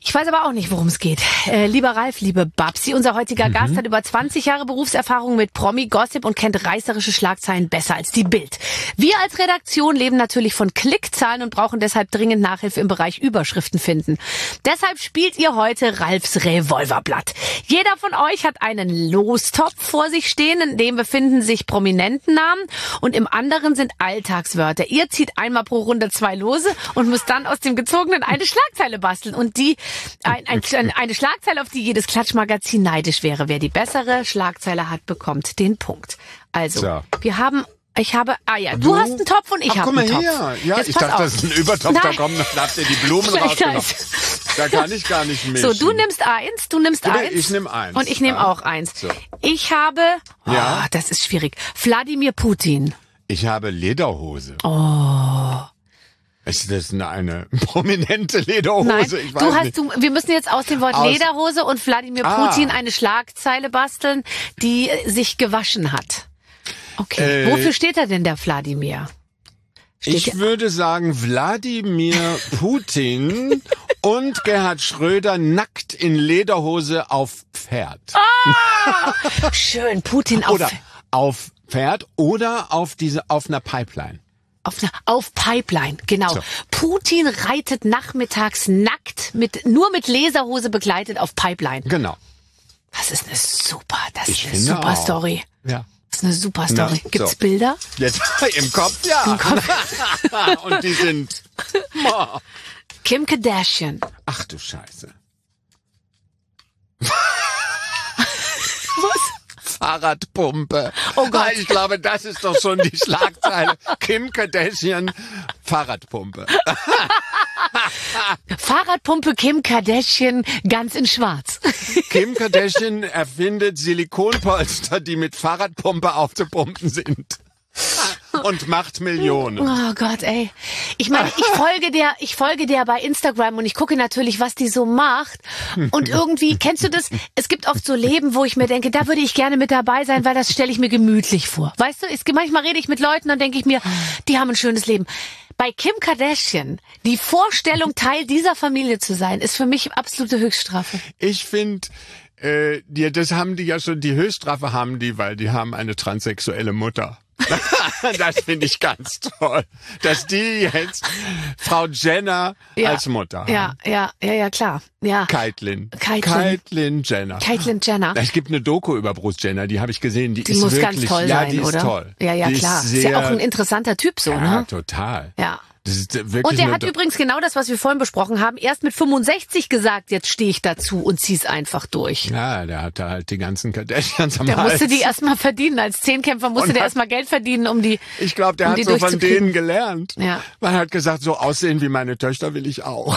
Ich weiß aber auch nicht, worum es geht. Äh, lieber Ralf, liebe Babsi, unser heutiger mhm. Gast hat über zwanzig Jahre Berufserfahrung mit Promi-Gossip und kennt reißerische Schlagzeilen besser als die Bild. Wir als Redaktion leben natürlich von Klickzahlen und brauchen deshalb dringend Nachhilfe im Bereich Überschriften finden. Deshalb spielt ihr heute Ralfs Revolverblatt. Jeder von euch hat einen Lostopf vor sich stehen, in dem befinden sich Prominentennamen und im anderen sind Alltagswörter. Ihr zieht einmal pro Runde zwei Lose und müsst dann aus dem gezogenen eine Schlagzeile basteln. Und die ein, ein, eine Schlagzeile, auf die jedes Klatschmagazin neidisch wäre. Wer die bessere Schlagzeile hat, bekommt den Punkt. Also, so. wir haben... Ich habe, ah ja, du, du hast einen Topf und ich habe einen Topf. Her. Ja, Jetzt ich dachte, auf. Das ist ein Übertopf, Nein. da kommen, da habt ihr die Blumen rausgenommen. Da kann ich gar nicht mischen. So, du nimmst eins, du nimmst Bitte, eins. Ich nehme eins. Und ich nehme ja. auch eins. So. Ich habe, oh, ja. das ist schwierig, Wladimir Putin. Ich habe Lederhose. Oh. Ist das eine, eine prominente Lederhose? Nein, ich weiß du hast, nicht. du, wir müssen jetzt aus dem Wort aus Lederhose und Wladimir ah. Putin eine Schlagzeile basteln, die sich gewaschen hat. Okay, äh, wofür steht er denn, der Wladimir? Steht ich würde sagen, Wladimir Putin und Gerhard Schröder nackt in Lederhose auf Pferd. Ah, schön, Putin auf... Oder auf Pferd oder auf diese auf einer Pipeline. Auf, einer, auf Pipeline, genau. So. Putin reitet nachmittags nackt, mit nur mit Lederhose begleitet auf Pipeline. Genau. Das ist eine super, das ich ist eine super auch. Story. Ja. Das ist eine super Story. Na, Gibt's so. Bilder? Jetzt, im Kopf, ja. Im Kopf. Und die sind... Oh. Kim Kardashian. Ach du Scheiße. Was? Fahrradpumpe. Oh Gott. Ich glaube, das ist doch schon die Schlagzeile. Kim Kardashian, Fahrradpumpe. Fahrradpumpe Kim Kardashian ganz in schwarz. Kim Kardashian erfindet Silikonpolster, die mit Fahrradpumpe aufzupumpen sind. Und macht Millionen. Oh Gott, ey. Ich meine, ich folge der, ich folge der bei Instagram und ich gucke natürlich, was die so macht. Und irgendwie, kennst du das? Es gibt oft so Leben, wo ich mir denke, da würde ich gerne mit dabei sein, weil das stelle ich mir gemütlich vor. Weißt du, es, manchmal rede ich mit Leuten, dann denke ich mir, die haben ein schönes Leben. Bei Kim Kardashian, die Vorstellung, Teil dieser Familie zu sein, ist für mich absolute Höchststrafe. Ich finde, äh, die, das haben die ja schon, die Höchststrafe haben die, weil die haben eine transsexuelle Mutter. Das finde ich ganz toll, dass die jetzt Frau Jenner ja, als Mutter haben. Ja, ja, ja, ja, klar. Ja. Caitlyn. Caitlyn. Caitlyn Jenner. Caitlyn Jenner. Es gibt eine Doku über Bruce Jenner, die habe ich gesehen. Die, die ist muss wirklich, ganz toll ja, sein, die ist oder? toll. Ja, ja, die klar. Ist, ist sehr, ja auch ein interessanter Typ so, ja, ne? Ja, total. Ja. Das ist wirklich und er hat eine, übrigens genau das, was wir vorhin besprochen haben, erst mit fünfundsechzig gesagt, jetzt stehe ich dazu und zieh's einfach durch. Ja, der hatte halt die ganzen Kardashians am Der Hals. musste die erstmal verdienen. Als Zehnkämpfer musste und der hat, erstmal Geld verdienen, um die Ich glaube, der um hat die so von denen gelernt. Ja. Man hat gesagt, so aussehen wie meine Töchter will ich auch.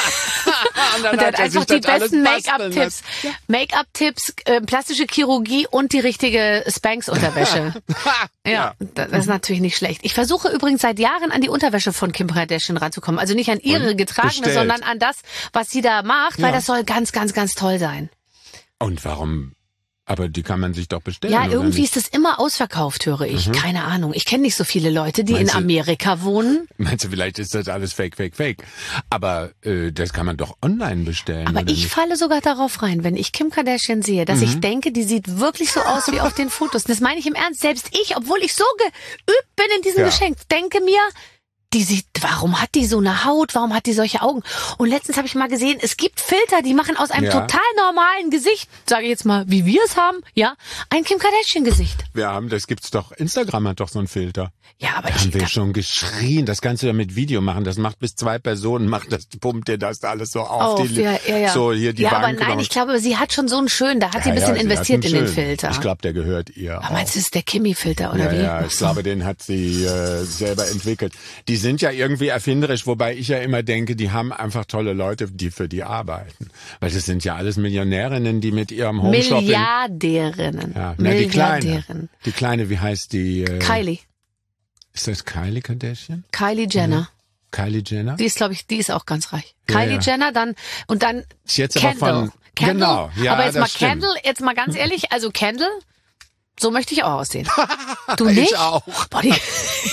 Und, dann und er hat einfach die besten Make-up-Tipps. Ja. Make-up-Tipps, äh, plastische Chirurgie und die richtige Spanx-Unterwäsche. ja, ja, das ist natürlich nicht schlecht. Ich versuche übrigens seit Jahren an die Unterwäsche von Kim Kardashian ranzukommen. Also nicht an ihre und getragene, bestellt. sondern an das, was sie da macht, ja. weil das soll ganz, ganz, ganz toll sein. Und warum? Aber die kann man sich doch bestellen. Ja, oder irgendwie nicht? ist das immer ausverkauft, höre ich. Mhm. Keine Ahnung. Ich kenne nicht so viele Leute, die meinst in Amerika du, wohnen. Meinst du, vielleicht ist das alles fake, fake, fake. Aber äh, das kann man doch online bestellen. Aber oder ich nicht? falle sogar darauf rein, wenn ich Kim Kardashian sehe, dass mhm. ich denke, die sieht wirklich so aus wie auf den Fotos. Das meine ich im Ernst. Selbst ich, obwohl ich so geübt bin in diesem ja. Geschenk, denke mir, die sieht, warum hat die so eine Haut? Warum hat die solche Augen? Und letztens habe ich mal gesehen, es gibt Filter, die machen aus einem ja. total normalen Gesicht, sage ich jetzt mal, wie wir es haben, ja, ein Kim Kardashian-Gesicht. Wir haben, das gibt's doch, Instagram hat doch so einen Filter. Ja, aber da ich haben wir da, schon geschrien, das kannst du ja mit Video machen, das macht bis zwei Personen, macht das, pumpt dir das alles so auf, auf die, ja, ja, ja. so hier die Ja, Bank. aber nein, ich glaube, sie hat schon so einen schönen, da hat ja, sie ein bisschen ja, investiert in den schön. Filter. Ich glaube, der gehört ihr. Aber meinst du, das ist der Kimi-Filter oder ja, wie? Ja, ich glaube, den hat sie äh, selber entwickelt. Die sind ja irgendwie erfinderisch, wobei ich ja immer denke, die haben einfach tolle Leute, die für die arbeiten. Weil das sind ja alles Millionärinnen, die mit ihrem Homeshopping... Milliardärinnen. Ja, na, die Kleine. Die Kleine, wie heißt die? Äh, Kylie. Ist das Kylie Kardashian? Kylie Jenner. Mhm. Kylie Jenner? Die ist, glaube ich, die ist auch ganz reich. Ja, Kylie ja. Jenner, dann und dann ist jetzt Kendall. Aber von, Kendall. Genau, ja, aber jetzt das mal stimmt. Kendall, jetzt mal ganz ehrlich, also Kendall, so möchte ich auch aussehen. Du ich nicht? auch. Boah, die,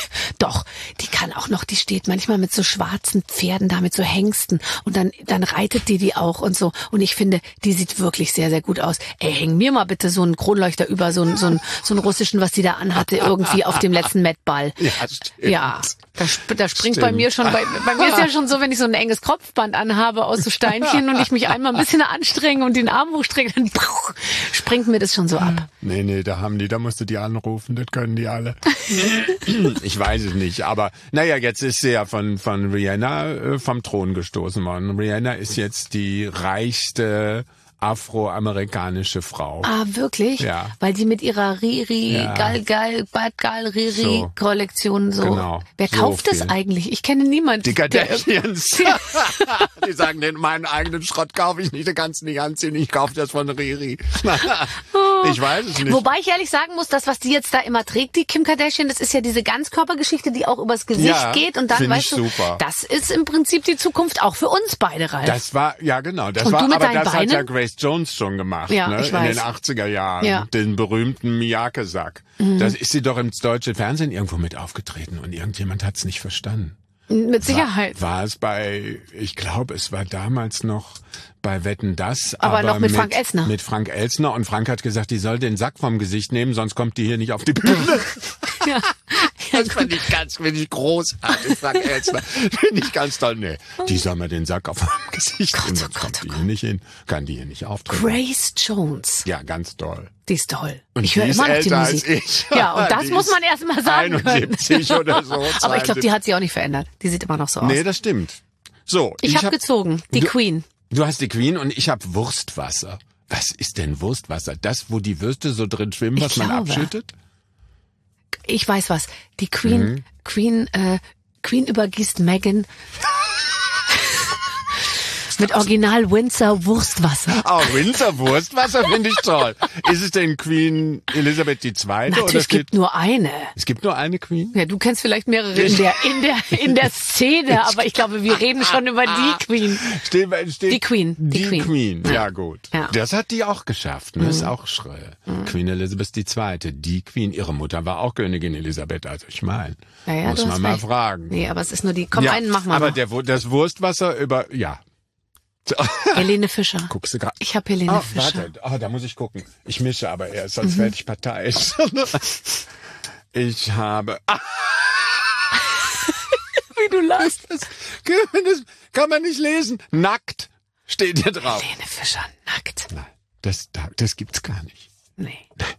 Doch, die kann auch noch, die steht manchmal mit so schwarzen Pferden da, mit so Hengsten und dann dann reitet die die auch und so. Und ich finde, die sieht wirklich sehr, sehr gut aus. Ey, häng mir mal bitte so einen Kronleuchter über, so einen, so einen, so einen russischen, was die da anhatte, irgendwie auf dem letzten Met-Ball. Ja, stimmt. Ja, da, sp- da springt Stimmt. bei mir schon, bei, bei mir ist ja schon so, wenn ich so ein enges Kopfband anhabe aus so Steinchen und ich mich einmal ein bisschen anstrenge und den Arm hochstrecke, dann springt mir das schon so ab. Nee, nee, da haben die, da musst du die anrufen, das können die alle. Ich weiß es nicht, aber naja, jetzt ist sie ja von, von Rihanna äh, vom Thron gestoßen worden. Rihanna ist jetzt die reichste afroamerikanische Frau. Ah, wirklich? Ja. Weil die mit ihrer Riri, Ja. Gal, Gal, Bad Gal, Riri So. Kollektion so. Genau. Wer So kauft das viel. eigentlich? Ich kenne niemanden. Die der- Kardashians. Die sagen, den meinen eigenen Schrott kaufe ich nicht, den kannst du nicht anziehen, ich kaufe das von Riri. Ich weiß es nicht. Wobei ich ehrlich sagen muss, das, was die jetzt da immer trägt, die Kim Kardashian, das ist ja diese Ganzkörpergeschichte, die auch übers Gesicht Ja, geht. Und dann, find weißt ich du, super. das ist im Prinzip die Zukunft auch für uns beide, Ralf. Das war, ja genau, das Und war, du mit aber deinen das hat ja Beinen? Grace Jones schon gemacht, Ja, ne? ich in weiß. den achtziger Jahren. Ja. Den berühmten Miyake-Sack. Mhm. Da ist sie doch im deutschen Fernsehen irgendwo mit aufgetreten und irgendjemand hat es nicht verstanden. Mit Sicherheit. War, war es bei, ich glaube, es war damals noch bei Wetten, dass. Aber noch mit Frank Elstner. Mit Frank Elstner und Frank hat gesagt, die soll den Sack vom Gesicht nehmen, sonst kommt die hier nicht auf die Bühne. Ja. Das finde ich ganz, finde ich großartig, Frank Elstner. Finde ich ganz toll. Nee, die soll mal den Sack auf dem Gesicht Gott, nehmen, oh sonst Gott, kommt oh die Gott. hier nicht hin, kann die hier nicht auftreten. Grace Jones. Ja, ganz toll. Die ist toll. Und ich höre die ist immer noch die älter als Musik. ich. Ja, und das Die muss ist man erst mal sagen einundsiebzig können. oder so, Aber ich glaube, die zweiundsiebzig. hat sich auch nicht verändert. Die sieht immer noch so aus. Nee, das stimmt. So, ich habe hab- gezogen. Die du, Queen. Du hast die Queen und ich habe Wurstwasser. Was ist denn Wurstwasser? Das, wo die Würste so drin schwimmen, Ich was man glaube. abschüttet? Ich weiß was. Die Queen, Mhm. Queen, äh, Queen übergießt Meghan mit Original Windsor Wurstwasser. Oh, Windsor Wurstwasser finde ich toll. Ist es denn Queen Elisabeth die Zweite? oder Natürlich, es gibt steht, nur eine. es gibt nur eine Queen? Ja, du kennst vielleicht mehrere in der, in der, in der Szene, aber ich glaube, wir reden schon über die Queen. Steht, steht Die Queen, die Die Queen. Queen, ja gut. Ja. Das hat die auch geschafft, ne? Ist auch schrill. Queen Elizabeth die Zweite, die Queen. Ihre Mutter war auch Königin Elisabeth, also ich meine, Naja, muss du man hast mal recht. fragen. Nee, aber es ist nur die, komm, ja, einen machen wir aber noch. der, Wu- das Wurstwasser über, ja. So. Helene Fischer. Guckst du gerade? Ich habe Helene Oh, Fischer. warte, oh, da muss ich gucken. Ich mische aber erst, sonst Mhm. werde ich parteiisch. Ich habe, ah, Wie du lachst. das, das kann man nicht lesen. Nackt steht hier drauf. Helene Fischer, nackt. Nein, das, das gibt's gar nicht. Nee.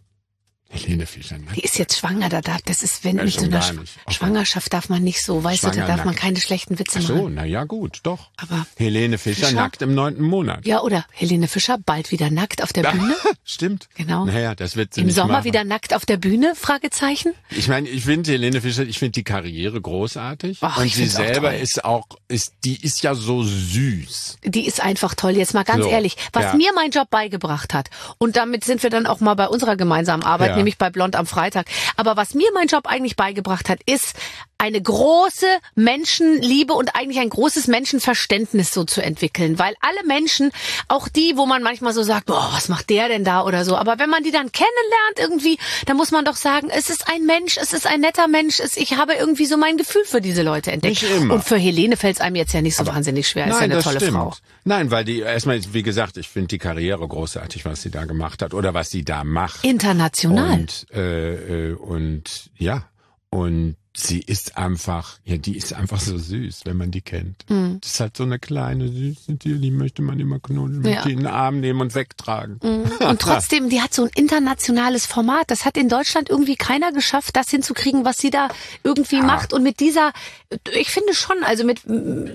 Helene Fischer, nackt. Die ist jetzt schwanger, da darf, das ist, wenn Ja, mit so schon einer gar Sch- nicht. Okay. Schwangerschaft darf man nicht so, weißt du, da Schwanger darf man nackt. keine schlechten Witze Ach so, machen. na ja, gut, doch. Aber, Helene Fischer, Fischer? nackt im neunten Monat. ja, oder Helene Fischer bald wieder nackt auf der Bühne. Stimmt. Genau. Naja, das wird sie Im nicht Sommer machen. wieder nackt auf der Bühne? Fragezeichen. Ich meine, ich finde Helene Fischer, ich finde die Karriere großartig. Ach, und ich sie find's auch selber toll. ist auch, ist, die ist ja so süß. Die ist einfach toll. Jetzt mal ganz So, ehrlich, was ja. mir mein Job beigebracht hat, und damit sind wir dann auch mal bei unserer gemeinsamen Arbeit, Ja. nämlich bei Blond am Freitag. Aber was mir mein Job eigentlich beigebracht hat, ist eine große Menschenliebe und eigentlich ein großes Menschenverständnis so zu entwickeln. Weil alle Menschen, auch die, wo man manchmal so sagt, boah, was macht der denn da oder so, aber wenn man die dann kennenlernt irgendwie, dann muss man doch sagen, es ist ein Mensch, es ist ein netter Mensch, es, ich habe irgendwie so mein Gefühl für diese Leute entdeckt. Nicht immer. Und für Helene fällt es einem jetzt ja nicht so wahnsinnig schwer. Ist ja eine das tolle stimmt. Frau. Nein, weil die, erstmal, wie gesagt, ich finde die Karriere großartig, was sie da gemacht hat oder was sie da macht. International. Und, äh, äh, und ja, und sie ist einfach, ja, die ist einfach so süß, wenn man die kennt. Mhm. Das ist halt so eine kleine süße Tier, die möchte man immer knuddeln, Ja. mit die in den Arm nehmen und wegtragen. Und trotzdem, die hat so ein internationales Format. Das hat in Deutschland irgendwie keiner geschafft, das hinzukriegen, was sie da irgendwie macht. Und mit dieser, ich finde schon, also mit,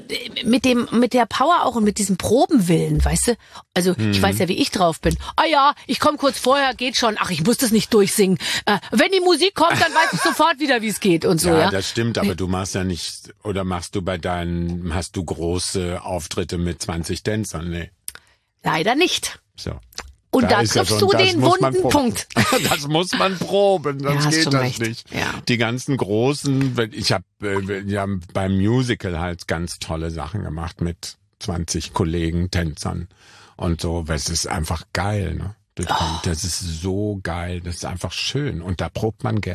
mit dem, mit der Power auch und mit diesem Probenwillen, weißt du? Also, ich weiß ja, wie ich drauf bin. Ah ja, ich komme kurz vorher, geht schon. Ach, ich muss das nicht durchsingen. Äh, wenn die Musik kommt, dann weiß ich sofort wieder, wie es geht und so, Ja, ja. das stimmt, aber du machst ja nicht, oder machst du bei deinen, hast du große Auftritte mit zwanzig Tänzern? Nee. Leider nicht. So. Und da ist ja triffst schon- du das den muss man wunden proben. Punkt. Das muss man proben, sonst Ja, hast geht schon das recht. nicht. Ja. Die ganzen großen, ich habe äh, ja, beim Musical halt ganz tolle Sachen gemacht mit zwanzig Kollegen, Tänzern und so. Es ist einfach geil, ne? Das, Oh. das ist so geil, das ist einfach schön und da probt man gerne.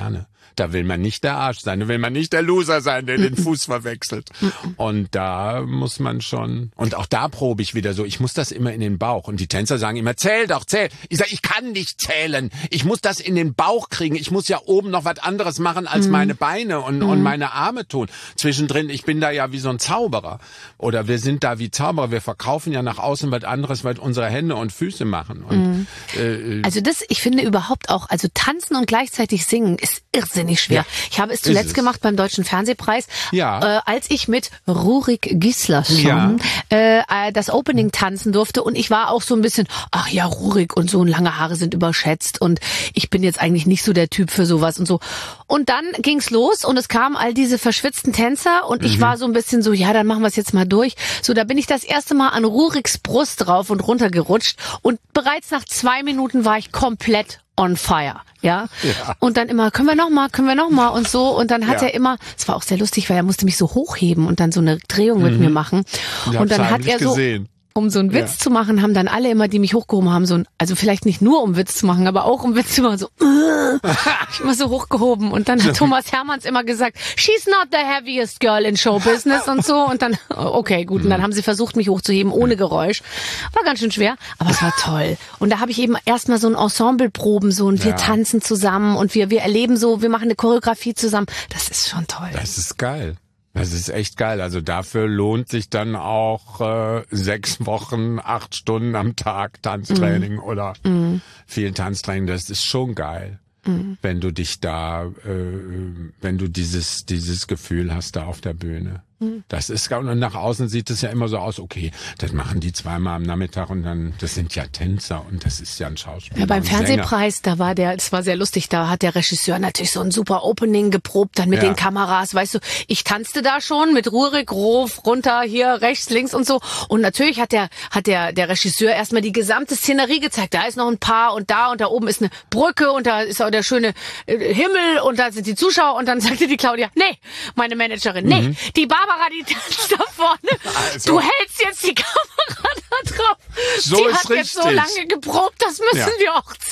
Da will man nicht der Arsch sein, da will man nicht der Loser sein, der den Fuß verwechselt. Und da muss man schon, und auch da probe ich wieder so, ich muss das immer in den Bauch. Und die Tänzer sagen immer, zähl doch, zähl. Ich sage, ich kann nicht zählen. Ich muss das in den Bauch kriegen. Ich muss ja oben noch was anderes machen, als mhm. meine Beine und, mhm. und meine Arme tun. Zwischendrin, ich bin da ja wie so ein Zauberer. Oder wir sind da wie Zauberer. Wir verkaufen ja nach außen was anderes, was unsere Hände und Füße machen. Und, mhm. äh, also das, ich finde überhaupt auch, also tanzen und gleichzeitig singen ist irrsinnig nicht schwer. Ja, ich habe es zuletzt es. gemacht beim Deutschen Fernsehpreis, ja. äh, als ich mit Rurik Gislason ja. äh, das Opening tanzen durfte und ich war auch so ein bisschen, ach ja, Rurik und so und lange Haare sind überschätzt und ich bin jetzt eigentlich nicht so der Typ für sowas und so. Und dann ging's los und es kamen all diese verschwitzten Tänzer und mhm. ich war so ein bisschen so, ja, dann machen wir es jetzt mal durch. So, da bin ich das erste Mal an Ruriks Brust drauf und runter gerutscht und bereits nach zwei Minuten war ich komplett on fire, ja? ja. Und dann immer, können wir noch mal, können wir noch mal und so. Und dann hat ja. er immer, es war auch sehr lustig, weil er musste mich so hochheben und dann so eine Drehung mhm. mit mir machen. Ich und dann hat er so, gesehen. um so einen Witz ja. zu machen, haben dann alle immer, die mich hochgehoben haben, so ein, also vielleicht nicht nur um Witz zu machen, aber auch um Witz zu machen, so, äh, ich immer so hochgehoben. Und dann hat Thomas Hermanns immer gesagt, she's not the heaviest girl in show business und so. Und dann, okay, gut. Und dann haben sie versucht, mich hochzuheben ohne Geräusch. War ganz schön schwer, aber es war toll. Und da habe ich eben erstmal so ein Ensembleproben, so, und wir ja. tanzen zusammen und wir, wir erleben so, wir machen eine Choreografie zusammen. Das ist schon toll. Das ist geil. Das ist echt geil. Also dafür lohnt sich dann auch äh, sechs Wochen, acht Stunden am Tag Tanztraining mm. oder mm. viel Tanztraining. Das ist schon geil, mm. wenn du dich da, äh, wenn du dieses dieses Gefühl hast da auf der Bühne. Das ist, und nach außen sieht es ja immer so aus, okay, das machen die zweimal am Nachmittag und dann, das sind ja Tänzer und das ist ja ein Schauspieler. Ja, beim Fernsehpreis, da war der, das war sehr lustig, da hat der Regisseur natürlich so ein super Opening geprobt, dann mit ja. den Kameras, weißt du, ich tanzte da schon mit Rurik, Rof, runter, hier, rechts, links und so. Und natürlich hat der, hat der, der Regisseur erstmal die gesamte Szenerie gezeigt. Da ist noch ein Paar und da und da oben ist eine Brücke und da ist auch der schöne Himmel und da sind die Zuschauer und dann sagte die Claudia, nee, meine Managerin, nee, mhm. die Barbara, die tanzt da vorne. Also. Du hältst jetzt die Kamera da drauf. So die ist hat richtig. jetzt so lange geprobt, das müssen ja. wir auch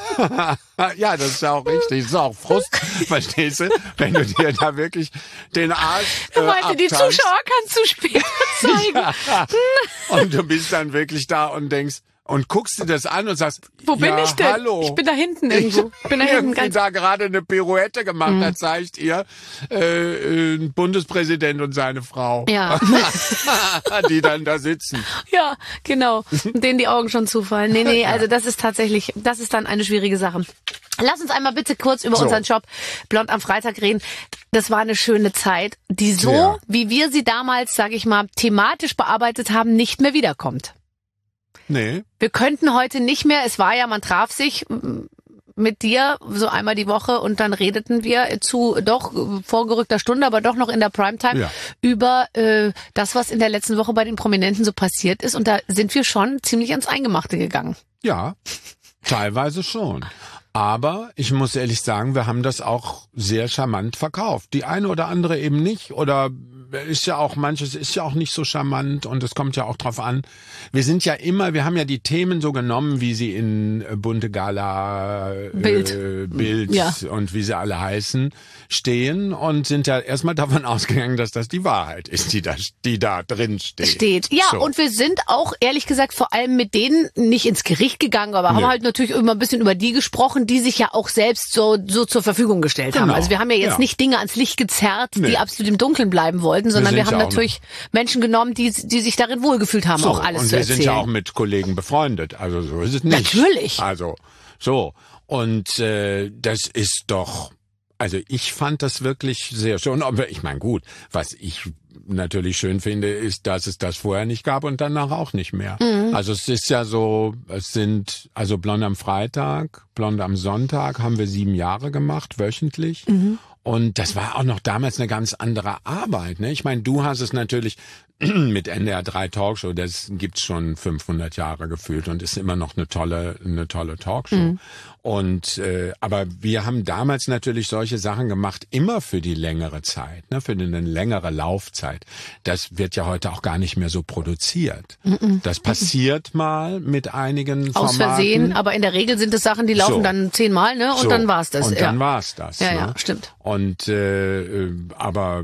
zeigen. Ja, das ist ja auch richtig. Das ist auch Frust, verstehst du? Wenn du dir da wirklich den Arsch äh, Du meinte, die Zuschauer kannst du später zeigen. Ja. Und du bist dann wirklich da und denkst, und guckst dir das an und sagst, wo bin ja, ich denn? Hallo. Ich bin da hinten irgendwo. Ich bin da hinten ganz da gerade eine Pirouette gemacht, mhm. da zeigt ihr äh, ein Bundespräsident und seine Frau. Ja. Die dann da sitzen. Ja, genau. Denen die Augen schon zufallen. Nee, nee, also das ist tatsächlich, das ist dann eine schwierige Sache. Lass uns einmal bitte kurz über so. unseren Job Blond am Freitag reden. Das war eine schöne Zeit, die so, ja. wie wir sie damals, sage ich mal, thematisch bearbeitet haben, nicht mehr wiederkommt. Nee. Wir könnten heute nicht mehr, es war ja, man traf sich mit dir so einmal die Woche und dann redeten wir zu doch vorgerückter Stunde, aber doch noch in der Primetime ja. über äh, das, was in der letzten Woche bei den Prominenten so passiert ist. Und da sind wir schon ziemlich ans Eingemachte gegangen. Ja, teilweise schon. Aber ich muss ehrlich sagen, wir haben das auch sehr charmant verkauft. Die eine oder andere eben nicht oder ist ja auch, manches ist ja auch nicht so charmant und es kommt ja auch drauf an. Wir sind ja immer, wir haben ja die Themen so genommen, wie sie in äh, Bunte Gala, Bild, äh, Bild ja. und wie sie alle heißen, stehen und sind ja erstmal davon ausgegangen, dass das die Wahrheit ist, die da, die da drin steht. Steht. Ja, so. Und wir sind auch, ehrlich gesagt, vor allem mit denen nicht ins Gericht gegangen, aber nee. haben halt natürlich immer ein bisschen über die gesprochen, die sich ja auch selbst so, so zur Verfügung gestellt genau. haben. Also wir haben ja jetzt ja. nicht Dinge ans Licht gezerrt, nee. die absolut im Dunkeln bleiben wollten, sondern wir, wir haben ja natürlich Menschen genommen, die, die sich darin wohlgefühlt haben, so, auch alles und zu erzählen. Und wir sind ja auch mit Kollegen befreundet, also so ist es nicht. Natürlich. Also, so. Und äh, das ist doch, also ich fand das wirklich sehr schön. Aber ich meine, gut, was ich natürlich schön finde, ist, dass es das vorher nicht gab und danach auch nicht mehr. Mhm. Also es ist ja so, es sind, also Blond am Freitag, Blond am Sonntag haben wir sieben Jahre gemacht, wöchentlich. Mhm. Und das war auch noch damals eine ganz andere Arbeit. Ne? Ich meine, du hast es natürlich mit N D R drei Talkshow, das gibt's schon fünfhundert Jahre gefühlt und ist immer noch eine tolle, eine tolle Talkshow. Mhm. Und äh, aber wir haben damals natürlich solche Sachen gemacht, immer für die längere Zeit, ne, für eine längere Laufzeit. Das wird ja heute auch gar nicht mehr so produziert. Mhm. Das passiert mhm. mal mit einigen Formaten. Aus Versehen, aber in der Regel sind es Sachen, die laufen so. dann zehnmal, ne? Und so. dann war's das. Und ja. dann war's das. Ja, ne? ja, stimmt. Und äh, aber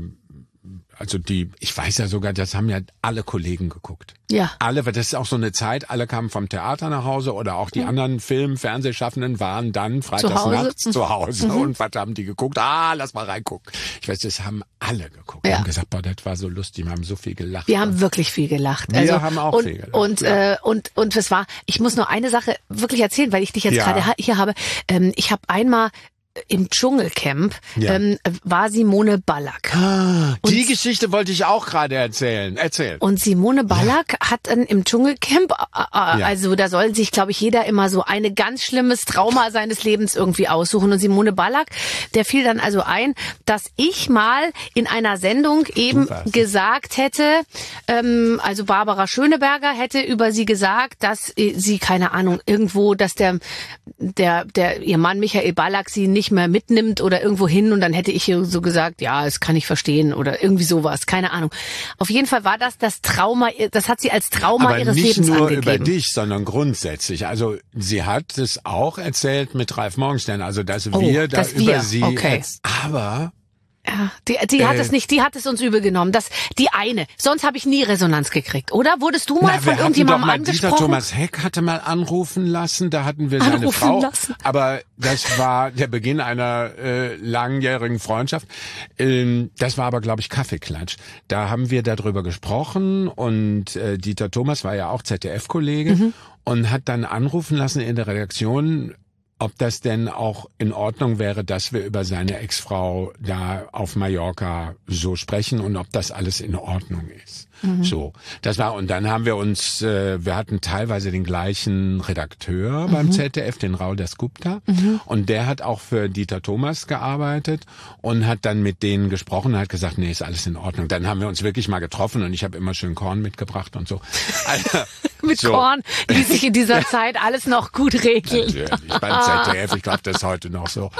also die, ich weiß ja sogar, das haben ja alle Kollegen geguckt. Ja. Alle, weil das ist auch so eine Zeit, alle kamen vom Theater nach Hause oder auch die mhm. anderen Film-, Fernsehschaffenden waren dann freitags nachts zu Hause mhm. und was haben die geguckt? Ah, lass mal reingucken. Ich weiß, das haben alle geguckt. Ja. Wir haben gesagt, boah, das war so lustig, wir haben so viel gelacht. Wir haben wirklich viel gelacht. Wir also, haben auch und, viel gelacht. Und, ja. äh, und, und es war, ich muss nur eine Sache wirklich erzählen, weil ich dich jetzt ja. gerade hier habe. Ähm, ich habe einmal im Dschungelcamp ja. ähm, war Simone Ballack. Ah, die und, Geschichte wollte ich auch gerade erzählen. Erzähl. Und Simone Ballack ja. hat dann im Dschungelcamp, äh, ja. also da soll sich, glaube ich, jeder immer so ein ganz schlimmes Trauma seines Lebens irgendwie aussuchen. Und Simone Ballack, der fiel dann also ein, dass ich mal in einer Sendung eben gesagt hätte, ähm, also Barbara Schöneberger hätte über sie gesagt, dass sie, keine Ahnung, irgendwo, dass der, der, der ihr Mann Michael Ballack sie nicht mehr mitnimmt oder irgendwo hin und dann hätte ich so gesagt, ja, das kann ich verstehen oder irgendwie sowas, keine Ahnung. Auf jeden Fall war das das Trauma, das hat sie als Trauma Aber ihres nicht Lebens nur angegeben. Über dich, sondern grundsätzlich. Also sie hat es auch erzählt mit Ralf Morgenstern, also dass oh, wir da dass über wir. sie, okay. als, aber ja, die, die äh, hat es nicht, die hat es uns übel genommen. Das, die eine. Sonst habe ich nie Resonanz gekriegt, oder? Wurdest du mal Na, von irgendjemandem angesprochen? Dieter Thomas Heck hatte mal anrufen lassen, da hatten wir seine anrufen Frau. Lassen. Aber das war der Beginn einer äh, langjährigen Freundschaft. Ähm, das war aber, glaube ich, Kaffeeklatsch. Da haben wir darüber gesprochen und äh, Dieter Thomas war ja auch Z D F-Kollege mhm. und hat dann anrufen lassen in der Redaktion, ob das denn auch in Ordnung wäre, dass wir über seine Ex-Frau da auf Mallorca so sprechen und ob das alles in Ordnung ist. Mhm. So, das war, und dann haben wir uns, äh, wir hatten teilweise den gleichen Redakteur mhm. beim Z D F, den Raul Dasgupta, mhm. und der hat auch für Dieter Thomas gearbeitet und hat dann mit denen gesprochen und hat gesagt, nee, ist alles in Ordnung. Dann haben wir uns wirklich mal getroffen und ich habe immer schön Korn mitgebracht und so. Also, mit so. Korn, die sich in dieser Zeit alles noch gut regeln. Natürlich, beim Z D F, ich glaube, das ist heute noch so.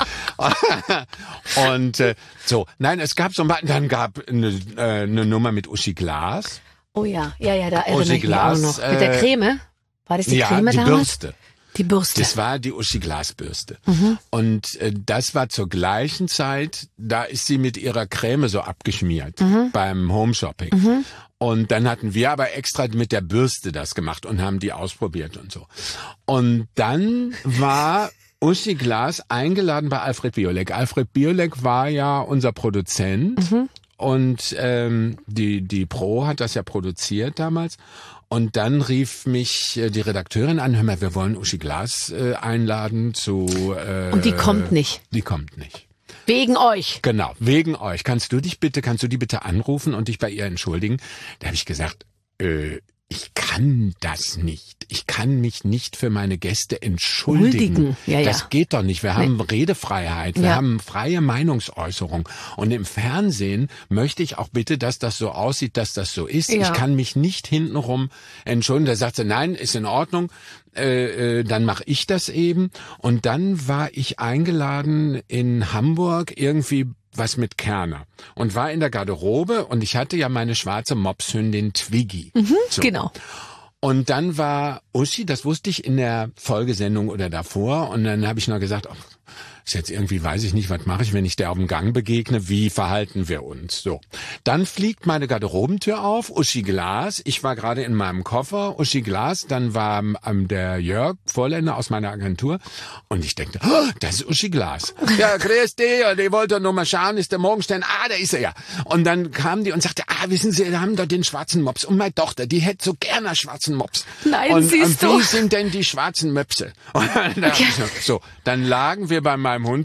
Und äh, so, nein, es gab so ein, dann gab eine, äh, eine Nummer mit Uschi Glas. Oh ja, ja, ja, da erinnere Uschi ich Glas, mich auch noch. Mit der Creme? War das die ja, Creme die damals? Bürste. Die Bürste. Das war die Uschi Glas-Bürste. Mhm. Und äh, das war zur gleichen Zeit, da ist sie mit ihrer Creme so abgeschmiert mhm. beim Home Shopping. Mhm. Und dann hatten wir aber extra mit der Bürste das gemacht und haben die ausprobiert und so. Und dann war Uschi Glas eingeladen bei Alfred Biolek. Alfred Biolek war ja unser Produzent. Mhm. Und ähm, die die Pro hat das ja produziert damals. Und dann rief mich äh, die Redakteurin an, hör mal, wir wollen Uschi Glas äh, einladen zu... Äh, Und die kommt nicht. Die kommt nicht. Wegen euch. Genau, wegen euch. Kannst du dich bitte, kannst du die bitte anrufen und dich bei ihr entschuldigen? Da habe ich gesagt, äh, ich kann das nicht. Ich kann mich nicht für meine Gäste entschuldigen. Ja, ja. Das geht doch nicht. Wir haben nee. Redefreiheit. Wir ja. haben freie Meinungsäußerung. Und im Fernsehen möchte ich auch bitte, dass das so aussieht, dass das so ist. Ja. Ich kann mich nicht hintenrum entschuldigen. Da sagt sie, nein, ist in Ordnung. Äh, äh, dann mache ich das eben. Und dann war ich eingeladen in Hamburg irgendwie was mit Kerner und war in der Garderobe und ich hatte ja meine schwarze Mopshündin Twiggy. Mhm, so. Genau. Und dann war Uschi, das wusste ich in der Folgesendung oder davor, und dann habe ich noch gesagt, oh, ist jetzt irgendwie, weiß ich nicht, was mache ich, wenn ich der auf dem Gang begegne, wie verhalten wir uns? So. Dann fliegt meine Garderobentür auf, Uschi Glas, ich war gerade in meinem Koffer, Uschi Glas, dann war ähm, der Jörg Vorländer aus meiner Agentur und ich denke, oh, das ist Uschi Glas. Ja, grüß dich, die wollte nur mal schauen, ist der Morgenstern, ah, da ist er ja. Und dann kam die und sagte, ah, wissen Sie, wir haben da den schwarzen Mops und meine Tochter, die hätte so gerne einen schwarzen Mops. Nein, und, siehst und wie du. sind denn die schwarzen Möpse? Und dann, so, dann lagen wir bei meinem Hund und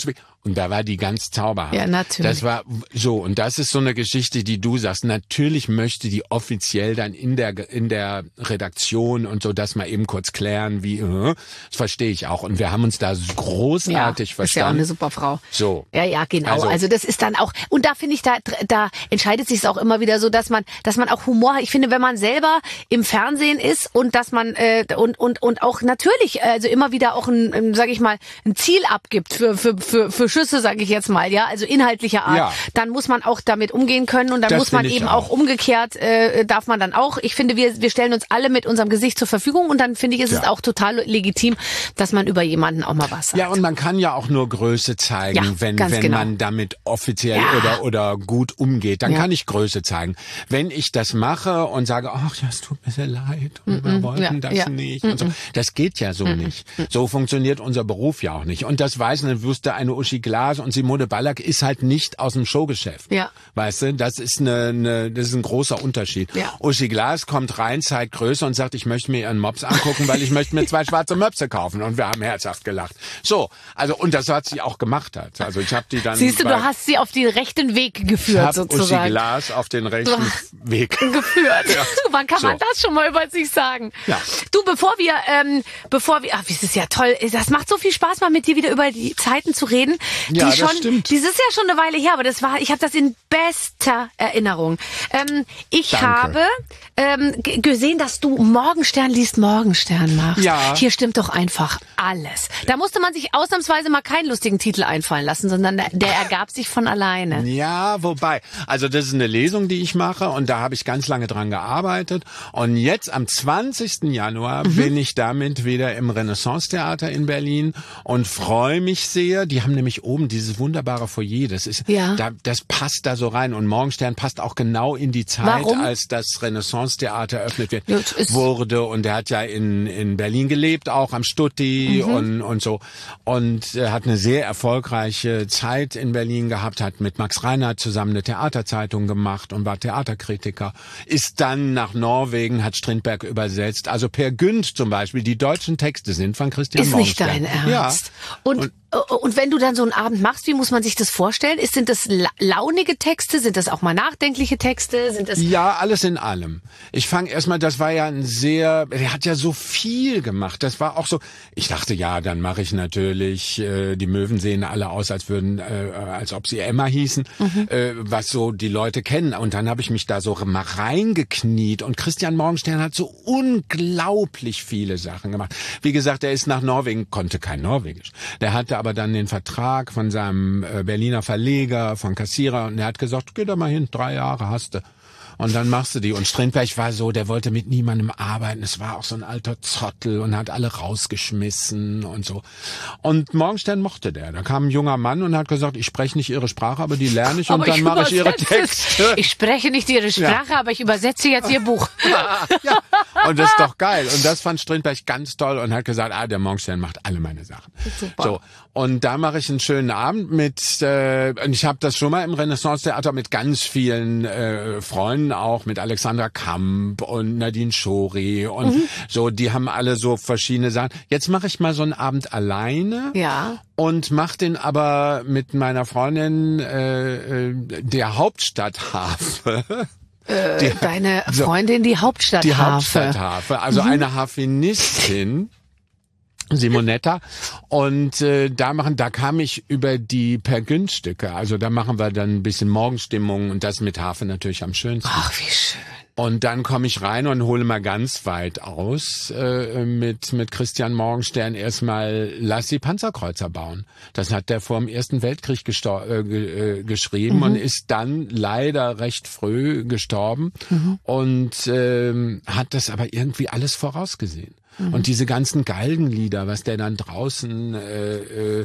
Und da war die ganz zauberhaft. Ja, natürlich. Das war so, und das ist so eine Geschichte, die du sagst. Natürlich möchte die offiziell dann in der in der Redaktion und so, das mal eben kurz klären, wie, äh, das verstehe ich auch. Und wir haben uns da großartig ja, verstanden. Ist ja auch eine super Frau. So. Ja, ja, genau. Also, also das ist dann auch, und da finde ich, da da entscheidet sich es auch immer wieder so, dass man, dass man auch Humor hat. Ich finde, wenn man selber im Fernsehen ist und dass man äh, und und und auch natürlich also immer wieder auch ein, ein sage ich mal, ein Ziel abgibt für für für für Schüsse, sage ich jetzt mal, ja, also inhaltlicher Art, ja. dann muss man auch damit umgehen können und dann Das muss man finde ich eben auch. auch umgekehrt äh, darf man dann auch. Ich finde, wir wir stellen uns alle mit unserem Gesicht zur Verfügung und dann finde ich, ist Ja. es auch total legitim, dass man über jemanden auch mal was sagt. Ja, und man kann ja auch nur Größe zeigen, Ja, wenn ganz wenn genau. man damit offiziell Ja. oder oder gut umgeht. Dann Ja. kann ich Größe zeigen. Wenn ich das mache und sage, ach ja, es tut mir sehr leid, und wir wollten Ja, das ja. nicht und so, das geht ja so nicht. So funktioniert unser Beruf ja auch nicht. Und das weiß und wusste eine Uschi Glas, und Simone Ballack ist halt nicht aus dem Showgeschäft. Ja. Weißt du, das ist eine, eine das ist ein großer Unterschied. Ja. Uschi Glas kommt rein, zeigt Größe und sagt, ich möchte mir ihren Mops angucken, weil ich möchte mir zwei schwarze Möpse kaufen, und wir haben herzhaft gelacht. So, also und das hat sie auch gemacht hat. Also ich habe die dann Siehst du, bei- du hast sie auf den rechten Weg ich geführt hab Uschi sozusagen. Glas auf den rechten Weg. geführt. Ja. Wann kann man So. das schon mal über sich sagen? Ja. Du, bevor wir, ähm, bevor wir, ach, das ist ja toll, das macht so viel Spaß, mal mit dir wieder über die Zeiten zu reden. Ja, die das schon, stimmt. Das ist ja schon eine Weile her, aber das war, ich habe das in bester Erinnerung. Ähm, ich Danke. habe ähm, g- gesehen, dass du Morgenstern liest Morgenstern machst. Ja. Hier stimmt doch einfach alles. Da musste man sich ausnahmsweise mal keinen lustigen Titel einfallen lassen, sondern der, der ergab sich von alleine. Ja, wobei, also das ist eine Lesung, die ich mache, und da habe ich ganz lange dran gearbeitet, und jetzt am zwanzigsten Januar Mhm. bin ich damit wieder im Renaissance-Theater in Berlin und freue mich sehr. Die haben nämlich oben dieses wunderbare Foyer, das ist, Ja. da, das passt da so rein, und Morgenstern passt auch genau in die Zeit, Warum? als das Renaissance-Theater eröffnet wird, Ja, es ist- wurde, und er hat ja in, in Berlin gelebt, auch am Stutti Mhm. und, und so, und äh, hat eine sehr erfolgreiche Zeit in Berlin gehabt, hat mit Max Reinhardt zusammen eine Theaterzeitung gemacht und war Theaterkritiker, ist dann nach Norwegen, hat Strindberg übersetzt, also Per Günd zum Beispiel, die deutschen Texte sind von Christian Ist nicht Morgenstern. dein Ernst. Ja. Und, Und- und wenn du dann so einen Abend machst, wie muss man sich das vorstellen? Ist, sind das la launige Texte? Sind das auch mal nachdenkliche Texte? Sind das Ja, alles in allem. Ich fange erstmal, das war ja ein sehr, er hat ja so viel gemacht. Das war auch so, ich dachte, ja, dann mache ich natürlich, äh, die Möwen sehen alle aus, als würden, äh, als ob sie Emma hießen, Mhm. äh, was so die Leute kennen. Und dann habe ich mich da so mal reingekniet, und Christian Morgenstern hat so unglaublich viele Sachen gemacht. Wie gesagt, er ist nach Norwegen, konnte kein Norwegisch. Der hatte aber dann den Vertrag von seinem äh, Berliner Verleger, von Kassierer, und er hat gesagt, geh da mal hin, drei Jahre hast du. Und dann machst du die. Und Strindberg war so, der wollte mit niemandem arbeiten. Es war auch so ein alter Zottel und hat alle rausgeschmissen und so. Und Morgenstern mochte der. Da kam ein junger Mann und hat gesagt, ich spreche nicht ihre Sprache, aber die lerne ich, und Aber dann ich mache ich ihre übersetze es. Texte. Ich spreche nicht ihre Sprache, aber ich übersetze jetzt ihr Buch. Ja, und das ist doch geil. Und das fand Strindberg ganz toll und hat gesagt, ah, der Morgenstern macht alle meine Sachen. Super. So, und da mache ich einen schönen Abend mit, äh, und ich habe das schon mal im Renaissance-Theater mit ganz vielen äh, Freunden, auch mit Alexandra Kamp und Nadine Schori und Mhm. so, die haben alle so verschiedene Sachen. Jetzt mache ich mal so einen Abend alleine. Ja. Und mach den aber mit meiner Freundin äh, äh, der Hauptstadtharfe. Äh, deine so, Freundin, die Hauptstadtharfe. Die Hauptstadtharfe, also Mhm. eine Harfenistin, Simonetta. Und äh, da machen, da kam ich über die Per Günd Stücke. Also da machen wir dann ein bisschen Morgenstimmung, und das mit Harfe natürlich am schönsten. Ach, wie schön. Und dann komme ich rein und hole mal ganz weit aus äh, mit mit Christian Morgenstern erstmal Lass die Panzerkreuzer bauen. Das hat der vor dem Ersten Weltkrieg gestor- äh, ge- äh, geschrieben Mhm. und ist dann leider recht früh gestorben Mhm. und ähm, hat das aber irgendwie alles vorausgesehen. Mhm. Und diese ganzen Galgenlieder, was der dann draußen äh, äh,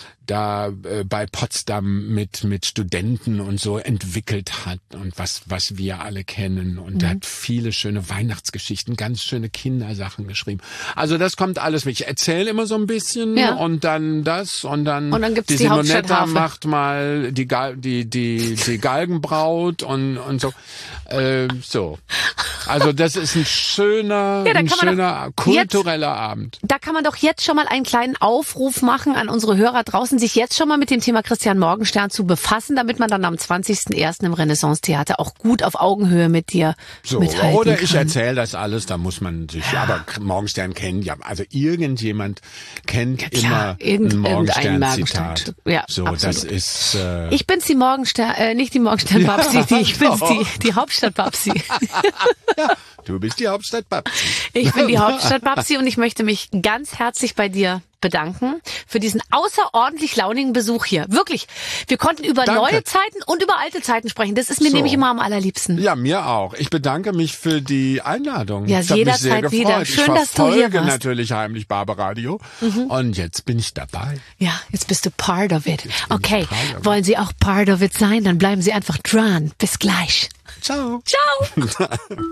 da äh, bei Potsdam mit mit Studenten und so entwickelt hat, und was was wir alle kennen, und Mhm. der hat viele schöne Weihnachtsgeschichten, ganz schöne Kindersachen geschrieben. Also das kommt alles mit. Ich erzähle immer so ein bisschen, Ja. und dann das, und dann, Und dann gibt's die die Simonetta Hauptstadtharfe. macht mal die Gal die die die Galgenbraut und und so äh, so. Also das ist ein schöner Ja, da ein kann man schöner doch- jetzt, kultureller Abend. da kann man doch jetzt schon mal einen kleinen Aufruf machen an unsere Hörer draußen, sich jetzt schon mal mit dem Thema Christian Morgenstern zu befassen, damit man dann am zwanzigsten ersten im Renaissance-Theater auch gut auf Augenhöhe mit dir So, mithalten oder kann. ich erzähle das alles, da muss man sich, ja. aber Morgenstern kennen ja, also irgendjemand kennt Ja, klar, immer irgend- ein irgendein Morgenstern-Zitat. Morgenstern. Ja, so, absolut. das ist... Äh, Ich bin's, die Morgenstern, äh, nicht die Morgenstern-Babsi, Ja, die, ich bin's, doch. die, die Hauptstadt-Babsi. du bist die Hauptstadt Babsi. Ich bin die Hauptstadt-Babsi und ich möchte mich ganz herzlich bei dir bedanken für diesen außerordentlich launigen Besuch hier. Wirklich. Wir konnten über Danke. neue Zeiten und über alte Zeiten sprechen. Das ist mir So. nämlich immer am allerliebsten. Ja, mir auch. Ich bedanke mich für die Einladung. Ja, ich hab mich jederzeit sehr gefreut. wieder. Schön, ich dass du hier verfolge warst. natürlich heimlich Barbaradio und jetzt bin ich dabei. Ja, jetzt bist du part of it. Okay, part of it. wollen Sie auch part of it sein? Dann bleiben Sie einfach dran. Bis gleich. Ciao. Ciao.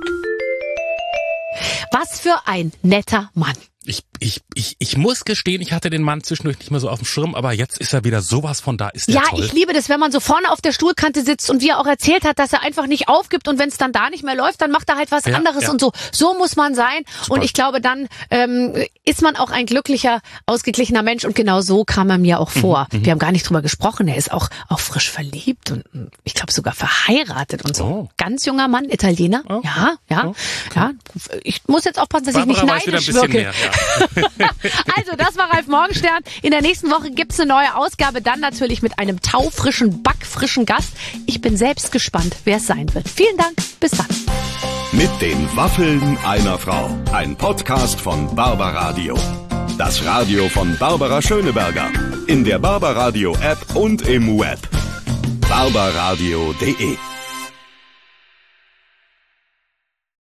Was für ein netter Mann. Ich, ich, ich, ich muss gestehen, ich hatte den Mann zwischendurch nicht mehr so auf dem Schirm, aber jetzt ist er wieder sowas von da. Ist der Ja, toll. ich liebe das, wenn man so vorne auf der Stuhlkante sitzt und wie er auch erzählt hat, dass er einfach nicht aufgibt und wenn es dann da nicht mehr läuft, dann macht er halt was Ja, anderes ja. und so. So muss man sein Super. und ich glaube, dann ähm, ist man auch ein glücklicher, ausgeglichener Mensch und genau so kam er mir auch vor. Mhm, Wir haben gar nicht drüber gesprochen, er ist auch, auch frisch verliebt und mm, ich glaube sogar verheiratet und so. Oh. Ganz junger Mann, Italiener. Oh. Ja, ja, Oh. ja. Ich muss jetzt aufpassen, dass Barbara ich nicht weiß wieder ein neidisch bisschen wirke. mehr. Ja. Also, das war Ralf Morgenstern. In der nächsten Woche gibt's eine neue Ausgabe, dann natürlich mit einem taufrischen, backfrischen Gast. Ich bin selbst gespannt, wer es sein wird. Vielen Dank, bis dann. Mit den Waffeln einer Frau. Ein Podcast von Barbaradio. Das Radio von Barbara Schöneberger. In der Barbaradio App und im Web. barbaradio punkt de